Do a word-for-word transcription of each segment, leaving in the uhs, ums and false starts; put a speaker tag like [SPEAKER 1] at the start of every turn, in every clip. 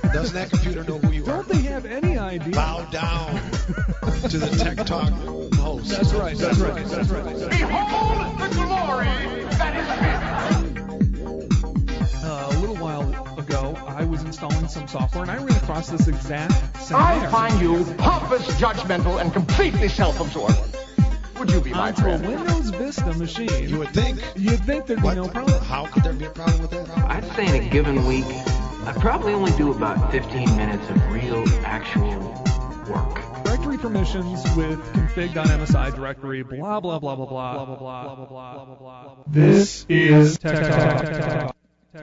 [SPEAKER 1] Doesn't that computer know who you
[SPEAKER 2] Don't
[SPEAKER 1] are?
[SPEAKER 2] Don't they have any idea?
[SPEAKER 1] Bow down to the Tech Talk host.
[SPEAKER 2] That's right. That's right. That's right.
[SPEAKER 3] Behold the glory that is his.
[SPEAKER 2] Uh, a little while ago, I was installing some software, and I ran across this exact same
[SPEAKER 3] I
[SPEAKER 2] error.
[SPEAKER 3] find you pompous, judgmental, and completely self-absorbed. Would you be my
[SPEAKER 2] Onto a
[SPEAKER 3] friend?
[SPEAKER 2] Windows Vista machine.
[SPEAKER 1] You would think.
[SPEAKER 2] You'd think there'd be
[SPEAKER 1] What?
[SPEAKER 2] no problem.
[SPEAKER 1] How could there be a problem with that?
[SPEAKER 4] I'd say in a given week, I probably only do about fifteen minutes of real, actual work.
[SPEAKER 2] Directory permissions with config.msi directory, blah, blah, blah, blah, blah, blah, blah, blah, blah, blah, blah, blah. This is Tech Talk.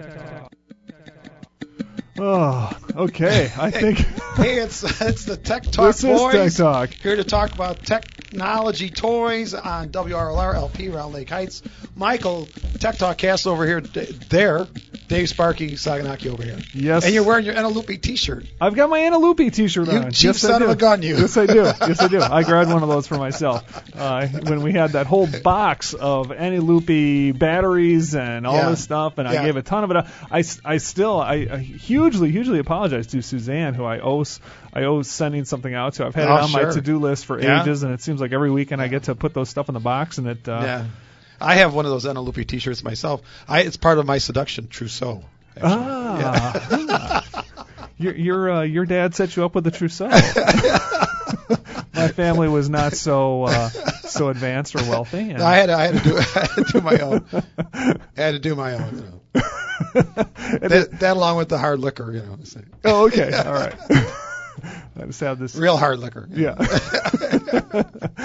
[SPEAKER 2] Oh, okay. I think
[SPEAKER 1] Hey, it's it's the Tech Talk
[SPEAKER 2] this is
[SPEAKER 1] boys.
[SPEAKER 2] Tech Talk.
[SPEAKER 1] Here to talk about technology toys on W R L R L P Round Lake Heights. Michael, Tech Talk cast over here, d- there. Dave Sparky Saganaki over here.
[SPEAKER 2] Yes.
[SPEAKER 1] And you're wearing your Enelope T-shirt.
[SPEAKER 2] I've got my Anna Lupi t-shirt
[SPEAKER 1] You
[SPEAKER 2] on.
[SPEAKER 1] cheap
[SPEAKER 2] yes, I
[SPEAKER 1] son
[SPEAKER 2] do.
[SPEAKER 1] of a gun, you.
[SPEAKER 2] Yes, I do. Yes, I do. I grabbed one of those for myself uh, when we had that whole box of Anna Lupi batteries and all
[SPEAKER 1] Yeah.
[SPEAKER 2] this stuff, and
[SPEAKER 1] Yeah.
[SPEAKER 2] I gave a ton of it. Up. I, I still, I, I hugely, hugely apologize to Suzanne, who I owe, s- I owe sending something out to. I've had
[SPEAKER 1] Oh,
[SPEAKER 2] it on
[SPEAKER 1] sure.
[SPEAKER 2] my to-do list for
[SPEAKER 1] Yeah.
[SPEAKER 2] ages, and it seems like every weekend I get to put those stuff in the box, and it. Uh,
[SPEAKER 1] Yeah. I have one of those Enelope T-shirts myself. I It's part of my seduction trousseau. actually.
[SPEAKER 2] Ah. Your your uh, your dad set you up with a trousseau. My family was not so uh, so advanced or wealthy. And
[SPEAKER 1] No, I had to, I had to do I had to do my own. I had to do my own. You know. that, that along with the hard liquor, you know. So.
[SPEAKER 2] Oh, okay, all right. I just have this.
[SPEAKER 1] Real hard liquor. you
[SPEAKER 2] Yeah.
[SPEAKER 1] know.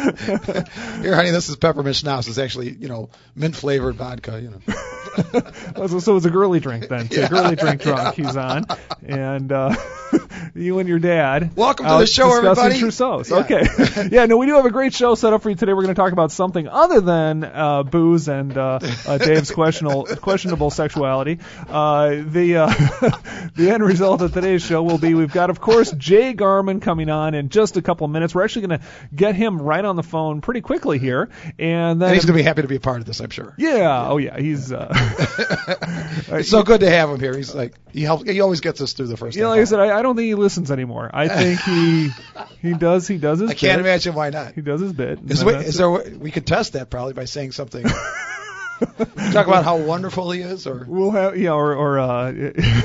[SPEAKER 1] Here, honey, this is peppermint schnapps. It's actually, you know, mint flavored vodka. You know.
[SPEAKER 2] Oh, so, so it's a girly drink then. It's
[SPEAKER 1] Yeah.
[SPEAKER 2] a girly drink drunk he's on, and uh, you and your dad.
[SPEAKER 1] Welcome to
[SPEAKER 2] out
[SPEAKER 1] the show,
[SPEAKER 2] discussing
[SPEAKER 1] everybody.
[SPEAKER 2] Trousseaus.
[SPEAKER 1] Yeah.
[SPEAKER 2] Okay. Yeah. No, we do have a great show set up for you today. We're going to talk about something other than uh, booze and uh, uh, Dave's questionable questionable sexuality. Uh, the uh, the end result of today's show will be we've got, of course, Jay Garman coming on in just a couple of minutes. We're actually going to get him right on the phone pretty quickly here, and then
[SPEAKER 1] And he's going to be happy to be a part of this, I'm sure.
[SPEAKER 2] yeah. Oh yeah. He's. Uh,
[SPEAKER 1] It's so good to have him here. He's like he helps. He always gets us through the first.
[SPEAKER 2] You know,
[SPEAKER 1] half
[SPEAKER 2] like I
[SPEAKER 1] hour.
[SPEAKER 2] said, I, I don't think he listens anymore. I think he he does he does his
[SPEAKER 1] I can't
[SPEAKER 2] bit.
[SPEAKER 1] imagine why not.
[SPEAKER 2] He does his bit. and
[SPEAKER 1] Is,
[SPEAKER 2] then
[SPEAKER 1] we,
[SPEAKER 2] that's
[SPEAKER 1] is
[SPEAKER 2] it.
[SPEAKER 1] there? We could test that probably by saying something. Talk about how wonderful he is, or
[SPEAKER 2] We'll have yeah, or or uh,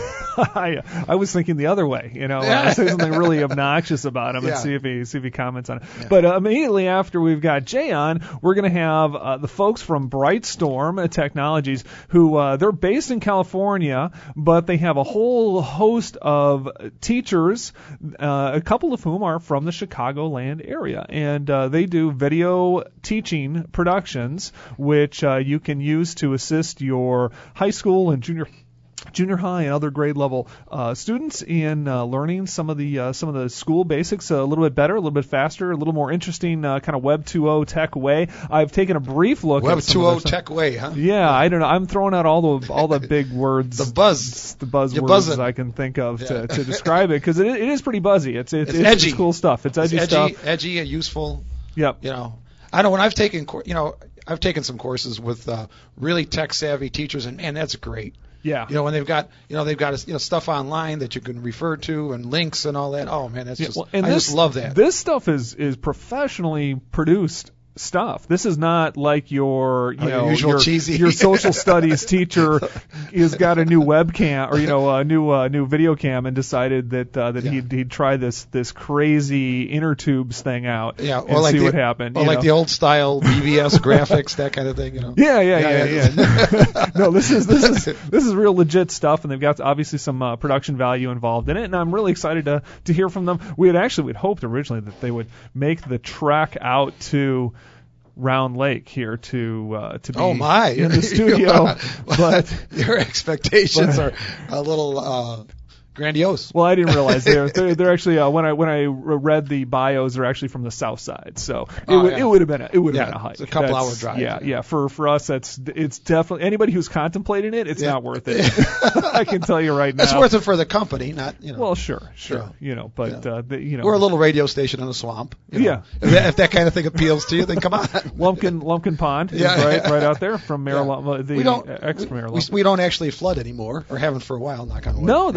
[SPEAKER 2] I I was thinking the other way. You know, uh, say something really obnoxious about him
[SPEAKER 1] Yeah.
[SPEAKER 2] and see if he see if he comments on it. But uh, immediately after we've got Jay on, we're going to have uh, the folks from Brightstorm Technologies, who uh, they're based in California, but they have a whole host of teachers, uh, a couple of whom are from the Chicagoland area, and uh, they do video teaching productions, which uh, you can use to assist your high school and junior junior high and other grade level uh, students in uh, learning some of the uh, some of the school basics a little bit better, a little bit faster, a little more interesting uh, kind of Web two point oh tech way. I've taken a brief look
[SPEAKER 1] Web
[SPEAKER 2] at some
[SPEAKER 1] two
[SPEAKER 2] of
[SPEAKER 1] point oh
[SPEAKER 2] their stuff.
[SPEAKER 1] tech way, huh?
[SPEAKER 2] Yeah, I don't know. I'm throwing out all the all the big words,
[SPEAKER 1] The buzz.
[SPEAKER 2] the
[SPEAKER 1] You're
[SPEAKER 2] buzzwords
[SPEAKER 1] buzzing.
[SPEAKER 2] I can think of
[SPEAKER 1] Yeah.
[SPEAKER 2] to, to describe it, because it, it is pretty buzzy. It's it's,
[SPEAKER 1] It's
[SPEAKER 2] it's,
[SPEAKER 1] edgy.
[SPEAKER 2] cool stuff. It's
[SPEAKER 1] It's
[SPEAKER 2] edgy,
[SPEAKER 1] edgy,
[SPEAKER 2] stuff.
[SPEAKER 1] edgy, and useful.
[SPEAKER 2] Yep.
[SPEAKER 1] You know, I know when I've taken, cour- you know, I've taken some courses with uh, really tech savvy teachers, and, and that's great.
[SPEAKER 2] Yeah.
[SPEAKER 1] You know, when they've got, you know, they've got you know stuff online that you can refer to and links and all that. Oh man, that's
[SPEAKER 2] Yeah,
[SPEAKER 1] just
[SPEAKER 2] well, and
[SPEAKER 1] I
[SPEAKER 2] this,
[SPEAKER 1] just love that.
[SPEAKER 2] This stuff is is professionally produced stuff. This is not like your, you
[SPEAKER 1] Oh, your
[SPEAKER 2] know,
[SPEAKER 1] usual
[SPEAKER 2] your,
[SPEAKER 1] cheesy-
[SPEAKER 2] your social studies teacher has got a new webcam or you know a new uh, new video cam and decided that uh, that
[SPEAKER 1] Yeah.
[SPEAKER 2] he'd he'd try this this crazy inner tubes thing out
[SPEAKER 1] yeah, or
[SPEAKER 2] and
[SPEAKER 1] like
[SPEAKER 2] see
[SPEAKER 1] the,
[SPEAKER 2] what happened.
[SPEAKER 1] Or
[SPEAKER 2] you
[SPEAKER 1] like
[SPEAKER 2] know.
[SPEAKER 1] the old style B B S graphics, that kind of thing. You know.
[SPEAKER 2] Yeah, yeah,
[SPEAKER 1] Yeah,
[SPEAKER 2] yeah,
[SPEAKER 1] yeah.
[SPEAKER 2] yeah. No, this is this is this is real legit stuff, and they've got obviously some uh, production value involved in it, and I'm really excited to to hear from them. We had actually we'd hoped originally that they would make the trek out to Round Lake here to uh, to be
[SPEAKER 1] Oh my!
[SPEAKER 2] in the studio, but
[SPEAKER 1] your expectations
[SPEAKER 2] but-
[SPEAKER 1] are a little uh, grandiose.
[SPEAKER 2] well, I didn't realize they're they're, they're actually uh, when I when I read the bios, they're actually from the south side, so it
[SPEAKER 1] Oh,
[SPEAKER 2] would
[SPEAKER 1] yeah.
[SPEAKER 2] it would have been a, it would have
[SPEAKER 1] Yeah,
[SPEAKER 2] been a hike.
[SPEAKER 1] it's a couple
[SPEAKER 2] That's-
[SPEAKER 1] hour drive,
[SPEAKER 2] Yeah,
[SPEAKER 1] yeah.
[SPEAKER 2] yeah. For for us, that's it's definitely anybody who's contemplating it, it's
[SPEAKER 1] Yeah.
[SPEAKER 2] not worth it. I can tell you right now.
[SPEAKER 1] That's worth it for the company, not you know.
[SPEAKER 2] Well, sure, sure,
[SPEAKER 1] Yeah.
[SPEAKER 2] you know, but
[SPEAKER 1] Yeah.
[SPEAKER 2] uh, the, you know,
[SPEAKER 1] We're a little radio station in a swamp. you know.
[SPEAKER 2] Yeah.
[SPEAKER 1] If that, if that kind of thing appeals to you, then come on.
[SPEAKER 2] Lumpkin Lumpkin Pond, is
[SPEAKER 1] Yeah.
[SPEAKER 2] right, right out there from
[SPEAKER 1] Yeah.
[SPEAKER 2] Maryland, the
[SPEAKER 1] we don't.
[SPEAKER 2] ex
[SPEAKER 1] we,
[SPEAKER 2] Maryland.
[SPEAKER 1] we don't actually flood anymore, or haven't for a while. Knock on wood.
[SPEAKER 2] No,
[SPEAKER 1] Yeah.
[SPEAKER 2] that's true.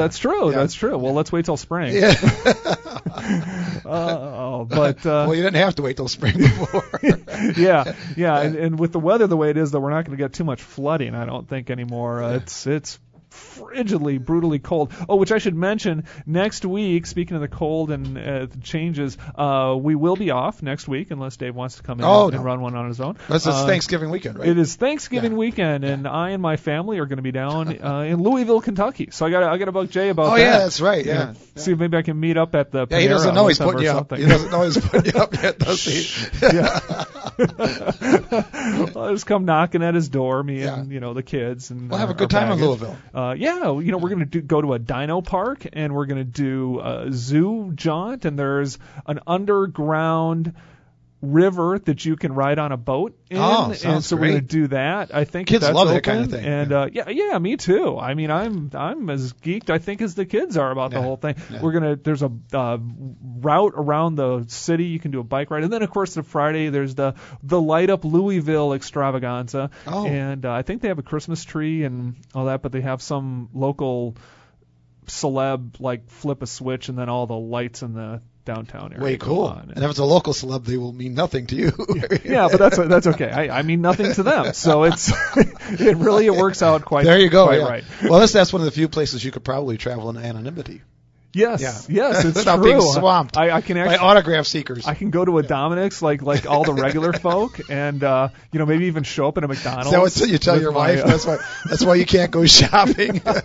[SPEAKER 2] true.
[SPEAKER 1] Yeah.
[SPEAKER 2] That's true. Well, let's wait till spring.
[SPEAKER 1] Yeah.
[SPEAKER 2] uh, but uh,
[SPEAKER 1] well, you didn't have to wait till spring before.
[SPEAKER 2] yeah, yeah, and, and with the weather the way it is, though, we're not going to get too much flooding, I don't think anymore. Uh, it's it's frigidly, brutally cold. Oh, which I should mention, next week, speaking of the cold and uh, the changes, uh, we will be off next week unless Dave wants to come in
[SPEAKER 1] oh,
[SPEAKER 2] and,
[SPEAKER 1] no.
[SPEAKER 2] and run one on his own.
[SPEAKER 1] That's
[SPEAKER 2] uh,
[SPEAKER 1] Thanksgiving weekend, right?
[SPEAKER 2] It is Thanksgiving
[SPEAKER 1] yeah.
[SPEAKER 2] weekend, and yeah. I and my family are going to be down uh, in Louisville, Kentucky. So I got I got to bug Jay about
[SPEAKER 1] oh,
[SPEAKER 2] that.
[SPEAKER 1] yeah, that's right, yeah.
[SPEAKER 2] yeah.
[SPEAKER 1] yeah.
[SPEAKER 2] See if maybe I can meet up at the
[SPEAKER 1] Yeah, he doesn't
[SPEAKER 2] Panera
[SPEAKER 1] know he's
[SPEAKER 2] with him
[SPEAKER 1] putting
[SPEAKER 2] or
[SPEAKER 1] you up.
[SPEAKER 2] something.
[SPEAKER 1] He doesn't know he's putting you up yet, does he?
[SPEAKER 2] yeah. I'll just come knocking at his door, me
[SPEAKER 1] Yeah.
[SPEAKER 2] and, you know, the kids. And
[SPEAKER 1] we'll have
[SPEAKER 2] uh,
[SPEAKER 1] a good
[SPEAKER 2] our
[SPEAKER 1] time in
[SPEAKER 2] baggage.
[SPEAKER 1] Louisville.
[SPEAKER 2] Uh, yeah, you know, we're going to do, go to a dino park, and we're going to do a zoo jaunt, and there's an underground river that you can ride on a boat in,
[SPEAKER 1] Oh,
[SPEAKER 2] and
[SPEAKER 1] sounds
[SPEAKER 2] so we're
[SPEAKER 1] great.
[SPEAKER 2] going to do that. I think
[SPEAKER 1] Kids
[SPEAKER 2] that's
[SPEAKER 1] love that
[SPEAKER 2] open,
[SPEAKER 1] kind of thing.
[SPEAKER 2] and
[SPEAKER 1] Yeah.
[SPEAKER 2] uh, yeah, yeah, me too. I mean, I'm I'm as geeked I think as the kids are about
[SPEAKER 1] Yeah.
[SPEAKER 2] the whole thing.
[SPEAKER 1] Yeah.
[SPEAKER 2] We're gonna there's a uh, route around the city. You can do a bike ride, and then of course the Friday there's the the light up Louisville extravaganza,
[SPEAKER 1] Oh.
[SPEAKER 2] and uh, I think they have a Christmas tree and all that, but they have some local celeb like flip a switch and then all the lights in the downtown area
[SPEAKER 1] Way
[SPEAKER 2] go
[SPEAKER 1] cool.
[SPEAKER 2] on.
[SPEAKER 1] And if it's a local celeb, they will mean nothing to you.
[SPEAKER 2] Yeah, but that's that's okay. I, I mean nothing to them, so it's it really it works out quite.
[SPEAKER 1] There you go.
[SPEAKER 2] Quite
[SPEAKER 1] Yeah.
[SPEAKER 2] right.
[SPEAKER 1] Well, that's that's one of the few places you could probably travel in anonymity.
[SPEAKER 2] Yes,
[SPEAKER 1] Yeah.
[SPEAKER 2] yes, it's
[SPEAKER 1] Without
[SPEAKER 2] true.
[SPEAKER 1] being swamped
[SPEAKER 2] I, I can
[SPEAKER 1] by
[SPEAKER 2] actually.
[SPEAKER 1] autograph seekers.
[SPEAKER 2] I can go to a Dominic's like like all the regular folk, and uh, you know maybe even show up at a McDonald's.
[SPEAKER 1] Is that what you tell
[SPEAKER 2] with
[SPEAKER 1] your
[SPEAKER 2] my,
[SPEAKER 1] wife?
[SPEAKER 2] uh,
[SPEAKER 1] That's why. That's why you can't go shopping.
[SPEAKER 2] So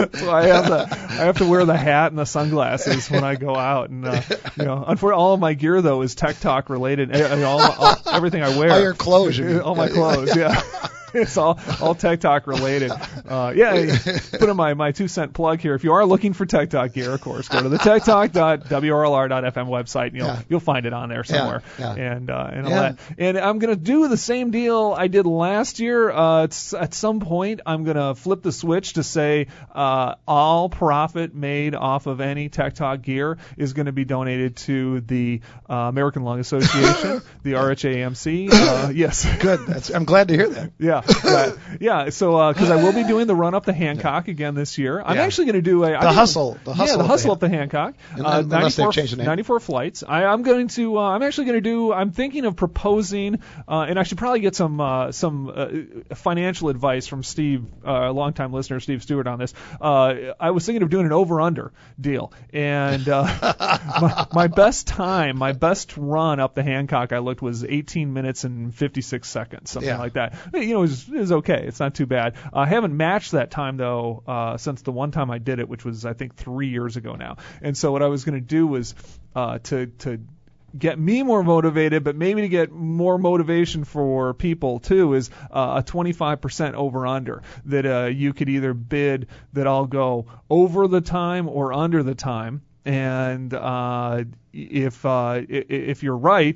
[SPEAKER 2] I have to I have to wear the hat and the sunglasses when I go out, and uh, you know, unfortunately, all of my gear though is Tech Talk related. And all, all everything I wear,
[SPEAKER 1] All your clothes, you mean.
[SPEAKER 2] all my
[SPEAKER 1] Yeah,
[SPEAKER 2] clothes, yeah. It's all all Tech Talk related. Uh, yeah, put in my, my two cent plug here. If you are looking for Tech Talk gear, of course, go to the tech talk dot w r l r dot f m website, and you'll
[SPEAKER 1] Yeah.
[SPEAKER 2] you'll find it on there somewhere.
[SPEAKER 1] Yeah, yeah.
[SPEAKER 2] And uh, and all
[SPEAKER 1] Yeah.
[SPEAKER 2] that. And I'm gonna do the same deal I did last year. Uh, it's, at some point, I'm gonna flip the switch to say uh, all profit made off of any Tech Talk gear is going to be donated to the uh, American Lung Association, the R H A M C. Uh, yes.
[SPEAKER 1] Good. That's, I'm glad to hear that.
[SPEAKER 2] Yeah, yeah, yeah. So, because I will be doing the run up the Hancock again this year. I'm
[SPEAKER 1] Yeah.
[SPEAKER 2] actually going to do a
[SPEAKER 1] The
[SPEAKER 2] I think-
[SPEAKER 1] hustle. The hustle.
[SPEAKER 2] Yeah, the
[SPEAKER 1] up
[SPEAKER 2] hustle
[SPEAKER 1] the-
[SPEAKER 2] up the Hancock.
[SPEAKER 1] And
[SPEAKER 2] Uh,
[SPEAKER 1] then- unless they've
[SPEAKER 2] ninety-four,
[SPEAKER 1] changed the name.
[SPEAKER 2] ninety-four flights. I, I'm going to. Uh, I'm actually going to do. I'm thinking of proposing, uh, and I should probably get some uh, some uh, financial advice from Steve, uh, a longtime listener, Steve Stewart, on this. Uh, I was thinking of doing an over/under deal, and uh, my, my best time, my best run up the Hancock, I looked was eighteen minutes and fifty-six seconds, something
[SPEAKER 1] Yeah.
[SPEAKER 2] like that. You know, it was, it was okay. It's not too bad. Uh, I haven't matched that time though uh, since the one time I did it, which was I think three years ago now. And so what I was going to do was uh, to to get me more motivated, but maybe to get more motivation for people too, is uh, a twenty-five percent over under that uh, you could either bid that I'll go over the time or under the time. And uh, if uh, if you're right,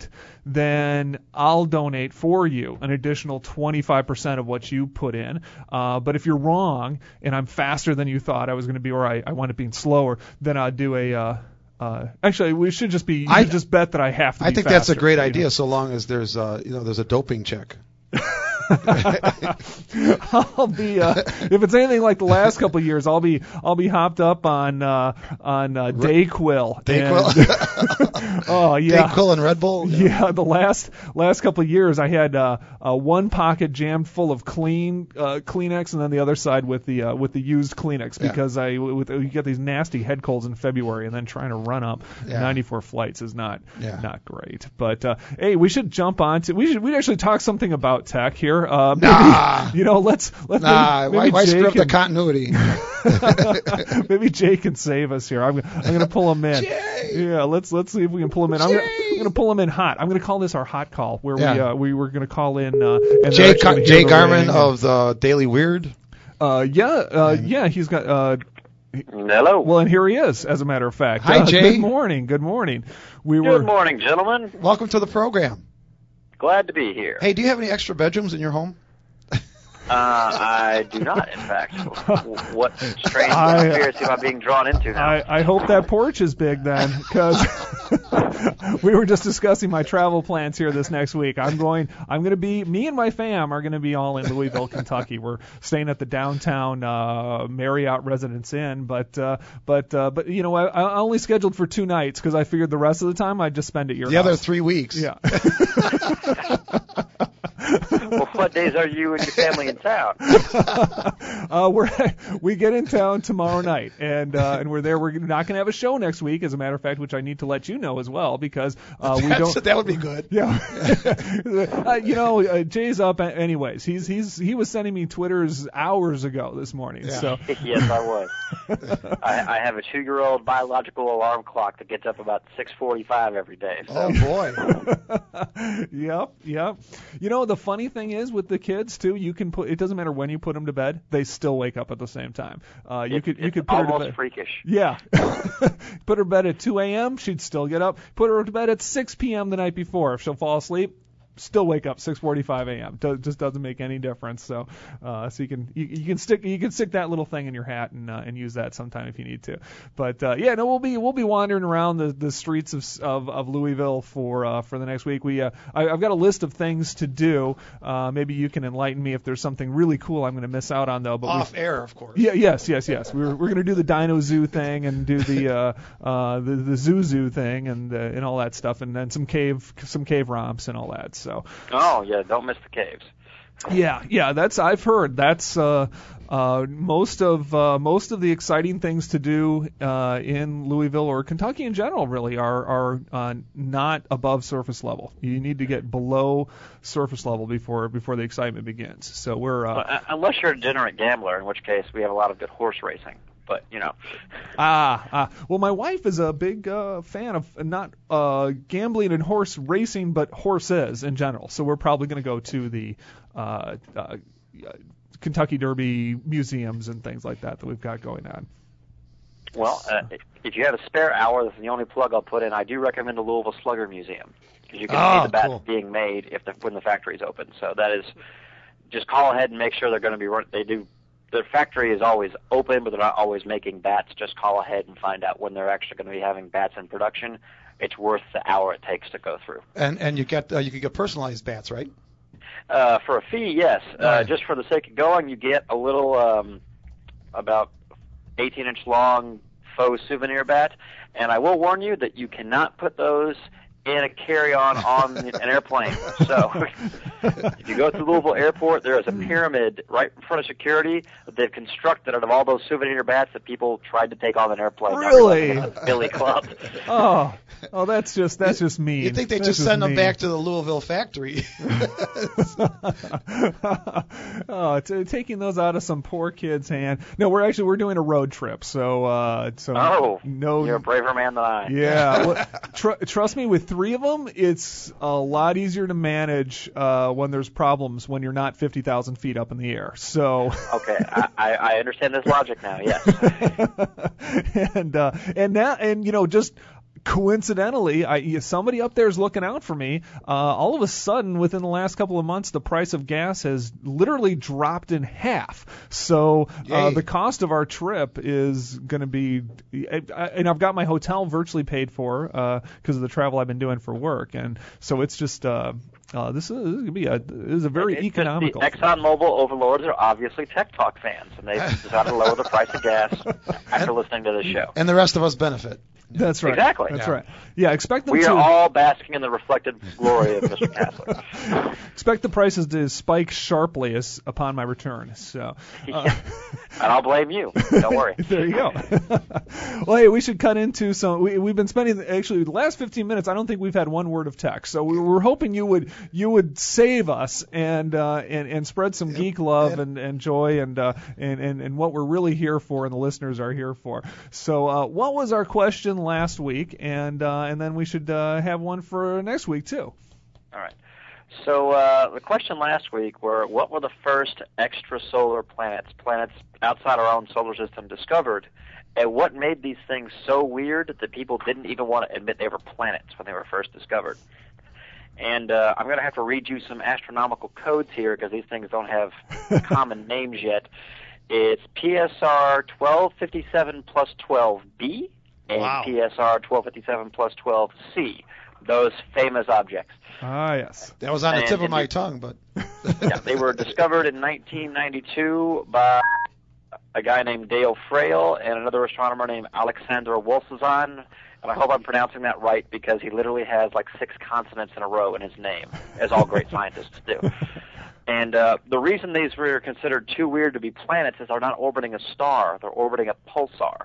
[SPEAKER 2] then I'll donate for you an additional twenty-five percent of what you put in. Uh, but if you're wrong and I'm faster than you thought I was going to be, or I, I wind up being slower, then I'll do a. Uh, uh, actually, we should just be. You
[SPEAKER 1] I-
[SPEAKER 2] should just bet that I have to.
[SPEAKER 1] I
[SPEAKER 2] be
[SPEAKER 1] think
[SPEAKER 2] faster,
[SPEAKER 1] that's a great
[SPEAKER 2] you
[SPEAKER 1] idea,
[SPEAKER 2] know?
[SPEAKER 1] so long as there's uh, you know there's a doping check.
[SPEAKER 2] I'll be uh, if it's anything like the last couple of years, I'll be I'll be hopped up on uh, on uh, Dayquil.
[SPEAKER 1] Dayquil.
[SPEAKER 2] Oh yeah.
[SPEAKER 1] Dayquil and Red Bull.
[SPEAKER 2] Yeah, the last last couple of years, I had uh, uh, one pocket jammed full of clean uh, Kleenex, and then the other side with the uh, with the used Kleenex
[SPEAKER 1] Yeah.
[SPEAKER 2] because I with you get these nasty head colds in February, and then trying to run up
[SPEAKER 1] Yeah.
[SPEAKER 2] ninety-four flights is not
[SPEAKER 1] Yeah.
[SPEAKER 2] not great. But uh, hey, we should jump on to we should we actually talk something about tech here. Uh, maybe,
[SPEAKER 1] Nah.
[SPEAKER 2] you know, let's let's
[SPEAKER 1] Nah,
[SPEAKER 2] maybe,
[SPEAKER 1] why,
[SPEAKER 2] maybe
[SPEAKER 1] why
[SPEAKER 2] Jay
[SPEAKER 1] screw up the
[SPEAKER 2] can-
[SPEAKER 1] continuity?
[SPEAKER 2] Maybe Jay can save us here. I'm, I'm going to pull him in.
[SPEAKER 1] Jay!
[SPEAKER 2] Yeah, let's let's see if we can pull him in. I'm going I'm to pull him in hot. I'm going to call this our hot call, where we
[SPEAKER 1] Yeah.
[SPEAKER 2] uh, we were going to call in. Uh, and
[SPEAKER 1] Jay
[SPEAKER 2] they're actually
[SPEAKER 1] Car-
[SPEAKER 2] gonna
[SPEAKER 1] Jay
[SPEAKER 2] hear the
[SPEAKER 1] Garman
[SPEAKER 2] ring.
[SPEAKER 1] of the Daily Weird.
[SPEAKER 2] Uh, yeah, uh, yeah, he's got. Uh,
[SPEAKER 5] Hello.
[SPEAKER 2] well, and here he is, as a matter of fact.
[SPEAKER 1] Hi,
[SPEAKER 2] Uh,
[SPEAKER 1] Jay.
[SPEAKER 2] Good morning. Good morning. We were.
[SPEAKER 5] Good morning, gentlemen.
[SPEAKER 1] Welcome to the program.
[SPEAKER 5] Glad to be here.
[SPEAKER 1] Hey, do you have any extra bedrooms in your home?
[SPEAKER 5] Uh, I do not, in fact. What strange
[SPEAKER 2] I-
[SPEAKER 5] conspiracy am I being drawn into now?
[SPEAKER 2] I, I hope that porch is big then, because We were just discussing my travel plans here this next week. I'm going. I'm going to be. Me and my fam are going to be all in Louisville, Kentucky. We're staying at the downtown uh, Marriott Residence Inn, but uh, but uh, but you know, I, I only scheduled for two nights because I figured the rest of the time I'd just spend at your
[SPEAKER 1] the
[SPEAKER 2] house.
[SPEAKER 1] other three weeks.
[SPEAKER 2] Yeah.
[SPEAKER 5] Well, what days are you and your family in town?
[SPEAKER 2] uh, we're we get in town tomorrow night, and uh, and we're there. We're not going to have a show next week, as a matter of fact, which I need to let you know as well, because uh, we don't.
[SPEAKER 1] That would be good.
[SPEAKER 2] Yeah. uh, you know, uh, Jay's up anyways. He's he's he was sending me Twitters hours ago this morning.
[SPEAKER 1] Yeah.
[SPEAKER 2] So
[SPEAKER 5] Yes, I was. I, I have a two-year-old biological alarm clock that gets up about six forty-five every day. So.
[SPEAKER 1] Oh boy.
[SPEAKER 2] Yep, yep. You know, the funny thing is with the kids too, you can put. It doesn't matter when you put them to bed; they still wake up at the same time. Uh, you
[SPEAKER 5] It-
[SPEAKER 2] could you
[SPEAKER 5] it's
[SPEAKER 2] could put her to
[SPEAKER 5] almost
[SPEAKER 2] bed.
[SPEAKER 5] freakish.
[SPEAKER 2] Yeah. Put her to bed at two a.m., she'd still get up. Put her to bed at six p.m. the night before. If she'll fall asleep, still wake up six forty-five a.m. Do, just doesn't make any difference. So, uh, so you can you, you can stick you can stick that little thing in your hat and uh, and use that sometime if you need to. But uh, yeah, no, we'll be we'll be wandering around the, the streets of, of of Louisville for uh, for the next week. We uh, I, I've got a list of things to do. Uh, maybe you can enlighten me if there's something really cool I'm going to miss out on though. But
[SPEAKER 1] Off
[SPEAKER 2] we,
[SPEAKER 1] air, of course.
[SPEAKER 2] Yeah, yes, yes, yes. We're we're going to do the Dino Zoo thing and do the uh, uh, the the Zoo Zoo thing and uh, and all that stuff, and then some cave some cave romps and all that. So.
[SPEAKER 5] Oh, yeah, don't miss the caves.
[SPEAKER 2] Yeah, yeah, that's I've heard. That's uh, uh, most of uh, most of the exciting things to do uh, in Louisville or Kentucky in general really are are uh, not above surface level. You need to get below surface level before before the excitement begins. So we're uh,
[SPEAKER 5] Well, uh, unless you're a degenerate gambler, in which case we have a lot of good horse racing. But, you know.
[SPEAKER 2] Ah, ah. Well, my wife is a big uh, fan of not uh, gambling and horse racing, but horses in general. So we're probably going to go to the uh, uh, Kentucky Derby museums and things like that that we've got going on.
[SPEAKER 5] Well, uh, if you have a spare hour, this is the only plug I'll put in. I do recommend the Louisville Slugger Museum because you can
[SPEAKER 1] Ah,
[SPEAKER 5] see the bats
[SPEAKER 1] cool.
[SPEAKER 5] being made if the, when the factory's open. So that is, just call ahead and make sure they're going to be run. They do. Their factory is always open, but they're not always making bats. Just call ahead and find out when they're actually going to be having bats in production. It's worth the hour it takes to go through.
[SPEAKER 1] And and you get uh, you can get personalized bats, right?
[SPEAKER 5] Uh, for a fee, yes. Uh,
[SPEAKER 1] Right.
[SPEAKER 5] just for the sake of going, you get a little, um, about eighteen inch long faux souvenir bat. And I will warn you that you cannot put those in a carry-on on an airplane. So if you go to Louisville Airport, there is a pyramid right in front of security that they've constructed out of all those souvenir bats that people tried to take on an airplane. Not
[SPEAKER 2] Really?
[SPEAKER 5] realizing it's a Billy Club.
[SPEAKER 2] Oh, oh, that's just that's just mean.
[SPEAKER 1] You think they
[SPEAKER 2] That's
[SPEAKER 1] just send them
[SPEAKER 2] mean.
[SPEAKER 1] back to the Louisville factory?
[SPEAKER 2] Oh, t- taking those out of some poor kid's hand. No, we're actually we're doing a road trip, so uh, so
[SPEAKER 5] Oh,
[SPEAKER 2] no.
[SPEAKER 5] you're a braver man than I.
[SPEAKER 2] Yeah, well, tr- trust me, with three of them, it's a lot easier to manage uh, when there's problems when you're not fifty thousand feet up in the air. So.
[SPEAKER 5] Okay, I, I, I understand this logic now, yes.
[SPEAKER 2] and uh, and now and you know just. Coincidentally, I, somebody up there is looking out for me. Uh, all of a sudden, within the last couple of months, the price of gas has literally dropped in half. So uh,
[SPEAKER 1] Yay.
[SPEAKER 2] the cost of our trip is going to be, I, I, and I've got my hotel virtually paid for because of the travel I've been doing for work, and so it's just uh, uh, this is, this is going to be a this is a very
[SPEAKER 5] It's just
[SPEAKER 2] economical.
[SPEAKER 5] The ExxonMobil overlords are obviously Tech Talk fans, and they've decided to lower the price of gas after listening to this show.
[SPEAKER 1] And the rest of us benefit.
[SPEAKER 2] That's right.
[SPEAKER 5] Exactly.
[SPEAKER 2] That's
[SPEAKER 1] Yeah.
[SPEAKER 2] right. Yeah, expect them
[SPEAKER 5] We
[SPEAKER 2] to
[SPEAKER 5] are all basking in the reflected glory of Mister Kassler.
[SPEAKER 2] expect the prices to spike sharply as upon my return. So. Uh,
[SPEAKER 5] And I'll blame you. Don't worry.
[SPEAKER 2] There you go. Well, hey, we should cut into some. We, we've been spending actually the last fifteen minutes. I don't think we've had one word of text. So we were hoping you would you would save us and uh, and and spread some geek love and, and joy and, uh, and and and what we're really here for and the listeners are here for. So uh, what was our question last week? And uh, and then we should uh, have one for next week too.
[SPEAKER 5] All right. So uh, the question last week were, what were the first extrasolar planets, planets outside our own solar system discovered, and what made these things so weird that people didn't even want to admit they were planets when they were first discovered? And uh, I'm going to have to read you some astronomical codes here because these things don't have common names yet. It's P S R twelve fifty-seven plus twelve B, and
[SPEAKER 1] Wow.
[SPEAKER 5] P S R twelve fifty-seven plus twelve C, those famous objects.
[SPEAKER 2] Ah, yes.
[SPEAKER 1] That was on the
[SPEAKER 5] And-
[SPEAKER 1] tip of
[SPEAKER 5] and
[SPEAKER 1] my
[SPEAKER 5] the-
[SPEAKER 1] tongue, but
[SPEAKER 5] Yeah, they were discovered in nineteen ninety-two by a guy named Dale Frail and another astronomer named Alexander Wolszczan. And I hope I'm pronouncing that right because he literally has like six consonants in a row in his name, as all great scientists do. And uh, the reason these were considered too weird to be planets is they're not orbiting a star; they're orbiting a pulsar,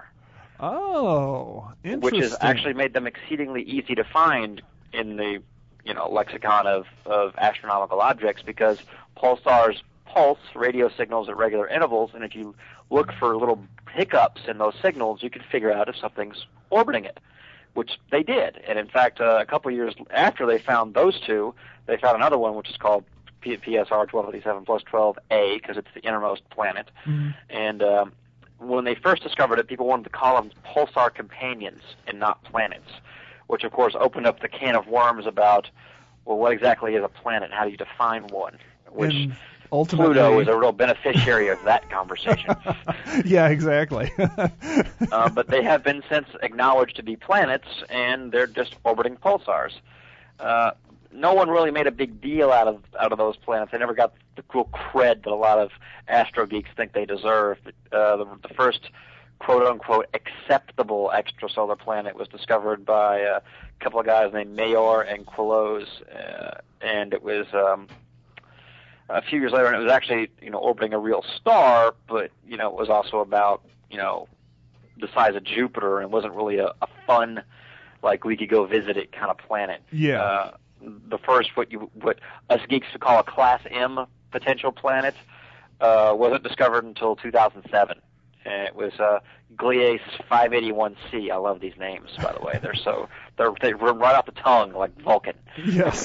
[SPEAKER 2] Oh, interesting.
[SPEAKER 5] which has actually made them exceedingly easy to find in the, you know, lexicon of, of astronomical objects, because pulsars pulse radio signals at regular intervals, and if you look for little hiccups in those signals, you can figure out if something's orbiting it, which they did. And in fact, uh, a couple of years after they found those two, they found another one which is called P- PSR twelve fifty-seven plus twelve A, because it's the innermost planet.
[SPEAKER 2] Mm-hmm.
[SPEAKER 5] And um, when they first discovered it, people wanted to call them pulsar companions and not planets, which of course opened up the can of worms about, well, what exactly is a planet? How do you define one? Which
[SPEAKER 2] And ultimately,
[SPEAKER 5] Pluto is a real beneficiary of that conversation.
[SPEAKER 2] yeah, exactly.
[SPEAKER 5] uh, but they have been since acknowledged to be planets, and they're just orbiting pulsars. Uh, no one really made a big deal out of out of those planets. They never got the cool cred that a lot of astro geeks think they deserve. Uh, the, the first quote-unquote acceptable extrasolar planet was discovered by a couple of guys named Mayor and Quillos, uh, and it was um, a few years later, and it was actually, you know, orbiting a real star, but, you know, it was also about, you know, the size of Jupiter, and wasn't really a, a fun, like, we could go visit it kind of planet.
[SPEAKER 2] Yeah.
[SPEAKER 5] Uh, the first, what you what us geeks would call a Class M potential planet, uh, wasn't discovered until two thousand seven. And it was uh, Gliese five eighty-one C. I love these names, by the way. They're so they're they run right off the tongue like Vulcan.
[SPEAKER 2] Yes.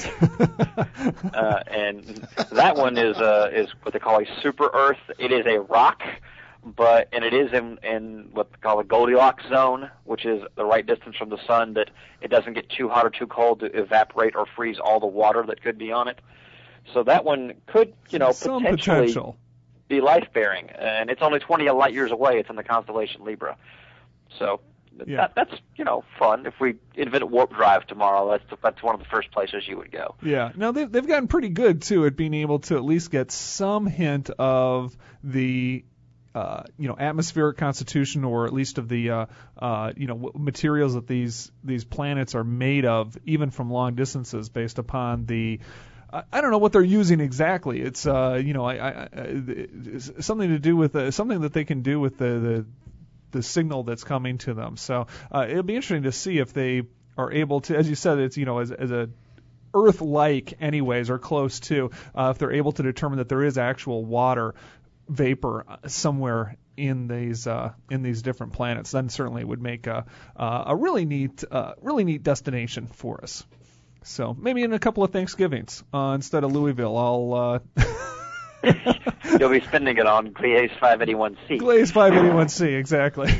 [SPEAKER 5] uh, and that one is uh, is what they call a super Earth. It is a rock, but and it is in in what they call the Goldilocks zone, which is the right distance from the sun that it doesn't get too hot or too cold to evaporate or freeze all the water that could be on it. So that one could, you know,
[SPEAKER 2] Some
[SPEAKER 5] potentially
[SPEAKER 2] potential.
[SPEAKER 5] be life-bearing, and it's only twenty light years away. It's in the constellation Libra. So
[SPEAKER 2] Yeah.
[SPEAKER 5] that, that's, you know, fun. If we invent warp drive tomorrow, that's that's one of the first places you would go.
[SPEAKER 2] Yeah. Now they've they've gotten pretty good too at being able to at least get some hint of the uh, you know atmospheric constitution, or at least of the uh, uh, you know w- materials that these these planets are made of, even from long distances, based upon the I I don't know what they're using exactly. It's uh, you know, I, I, I, it's something to do with uh, something that they can do with the, the the signal that's coming to them. So uh, it'll be interesting to see if they are able to, as you said, it's you know as as a Earth-like anyways, or close to, uh, if they're able to determine that there is actual water vapor somewhere in these uh, in these different planets, then certainly it would make a uh, a really neat uh, really neat destination for us. So maybe in a couple of Thanksgivings uh, instead of Louisville, I'll uh,
[SPEAKER 5] You'll be spending it on Gliese five eighty-one C.
[SPEAKER 2] Gliese five eighty-one C, exactly.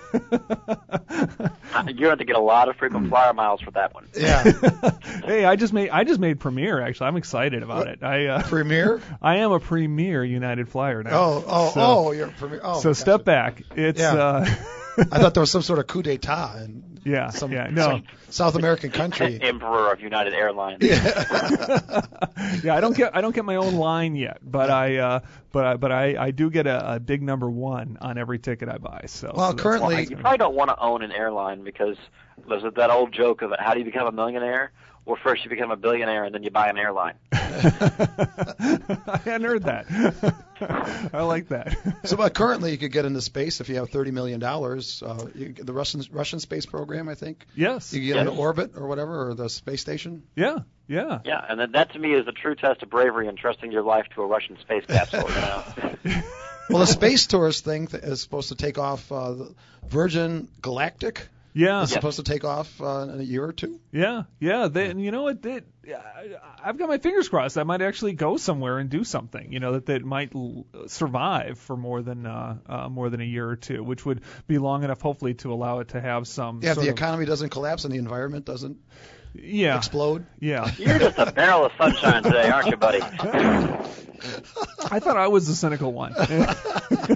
[SPEAKER 5] You're going to get a lot of frequent flyer miles for that one.
[SPEAKER 1] yeah.
[SPEAKER 2] Hey, I just made I just made Premier. Actually, I'm excited about it. I uh,
[SPEAKER 1] Premier?
[SPEAKER 2] I am a Premier United Flyer now.
[SPEAKER 1] Oh, oh,
[SPEAKER 2] So-
[SPEAKER 1] oh, you're Premier. Oh,
[SPEAKER 2] so
[SPEAKER 1] gotcha.
[SPEAKER 2] step back. It's
[SPEAKER 1] Yeah.
[SPEAKER 2] uh,
[SPEAKER 1] I thought there was some sort of coup d'etat in
[SPEAKER 2] yeah,
[SPEAKER 1] some,
[SPEAKER 2] yeah, no.
[SPEAKER 1] some South American country.
[SPEAKER 5] Emperor of United Airlines.
[SPEAKER 2] yeah, I don't get I don't get my own line yet, but I uh, but I, but I, I do get a, a big number one on every ticket I buy. So
[SPEAKER 1] Well,
[SPEAKER 2] so that's
[SPEAKER 1] currently-
[SPEAKER 5] Well, you probably don't want to own an airline, because there's that old joke of how do you become a millionaire? Well, first you become a billionaire, and then you buy an airline.
[SPEAKER 2] I hadn't heard that. I like that.
[SPEAKER 1] So, but currently you could get into space if you have thirty million dollars. Uh, you, the Russian Russian space program, I think.
[SPEAKER 2] Yes.
[SPEAKER 1] You can get
[SPEAKER 5] Yes.
[SPEAKER 1] into orbit or whatever, or the space station.
[SPEAKER 2] Yeah. Yeah.
[SPEAKER 5] Yeah, and then that to me is the true test of bravery and trusting your life to a Russian space capsule. You know?
[SPEAKER 1] Well, the space tourist thing th- is supposed to take off. Uh, the Virgin Galactic
[SPEAKER 2] Yeah.
[SPEAKER 1] is supposed to take off uh, in a year or two.
[SPEAKER 2] Yeah, yeah. They, and you know what? They, I- I've got my fingers crossed that might actually go somewhere and do something. You know, that that might l- survive for more than uh, uh, more than a year or two, which would be long enough, hopefully, to allow it to have some.
[SPEAKER 1] Yeah, if
[SPEAKER 2] sort
[SPEAKER 1] the
[SPEAKER 2] of-
[SPEAKER 1] economy doesn't collapse and the environment doesn't
[SPEAKER 2] yeah,
[SPEAKER 1] explode.
[SPEAKER 2] yeah.
[SPEAKER 5] You're just a barrel of sunshine today, aren't you, buddy?
[SPEAKER 2] I thought I was the cynical one.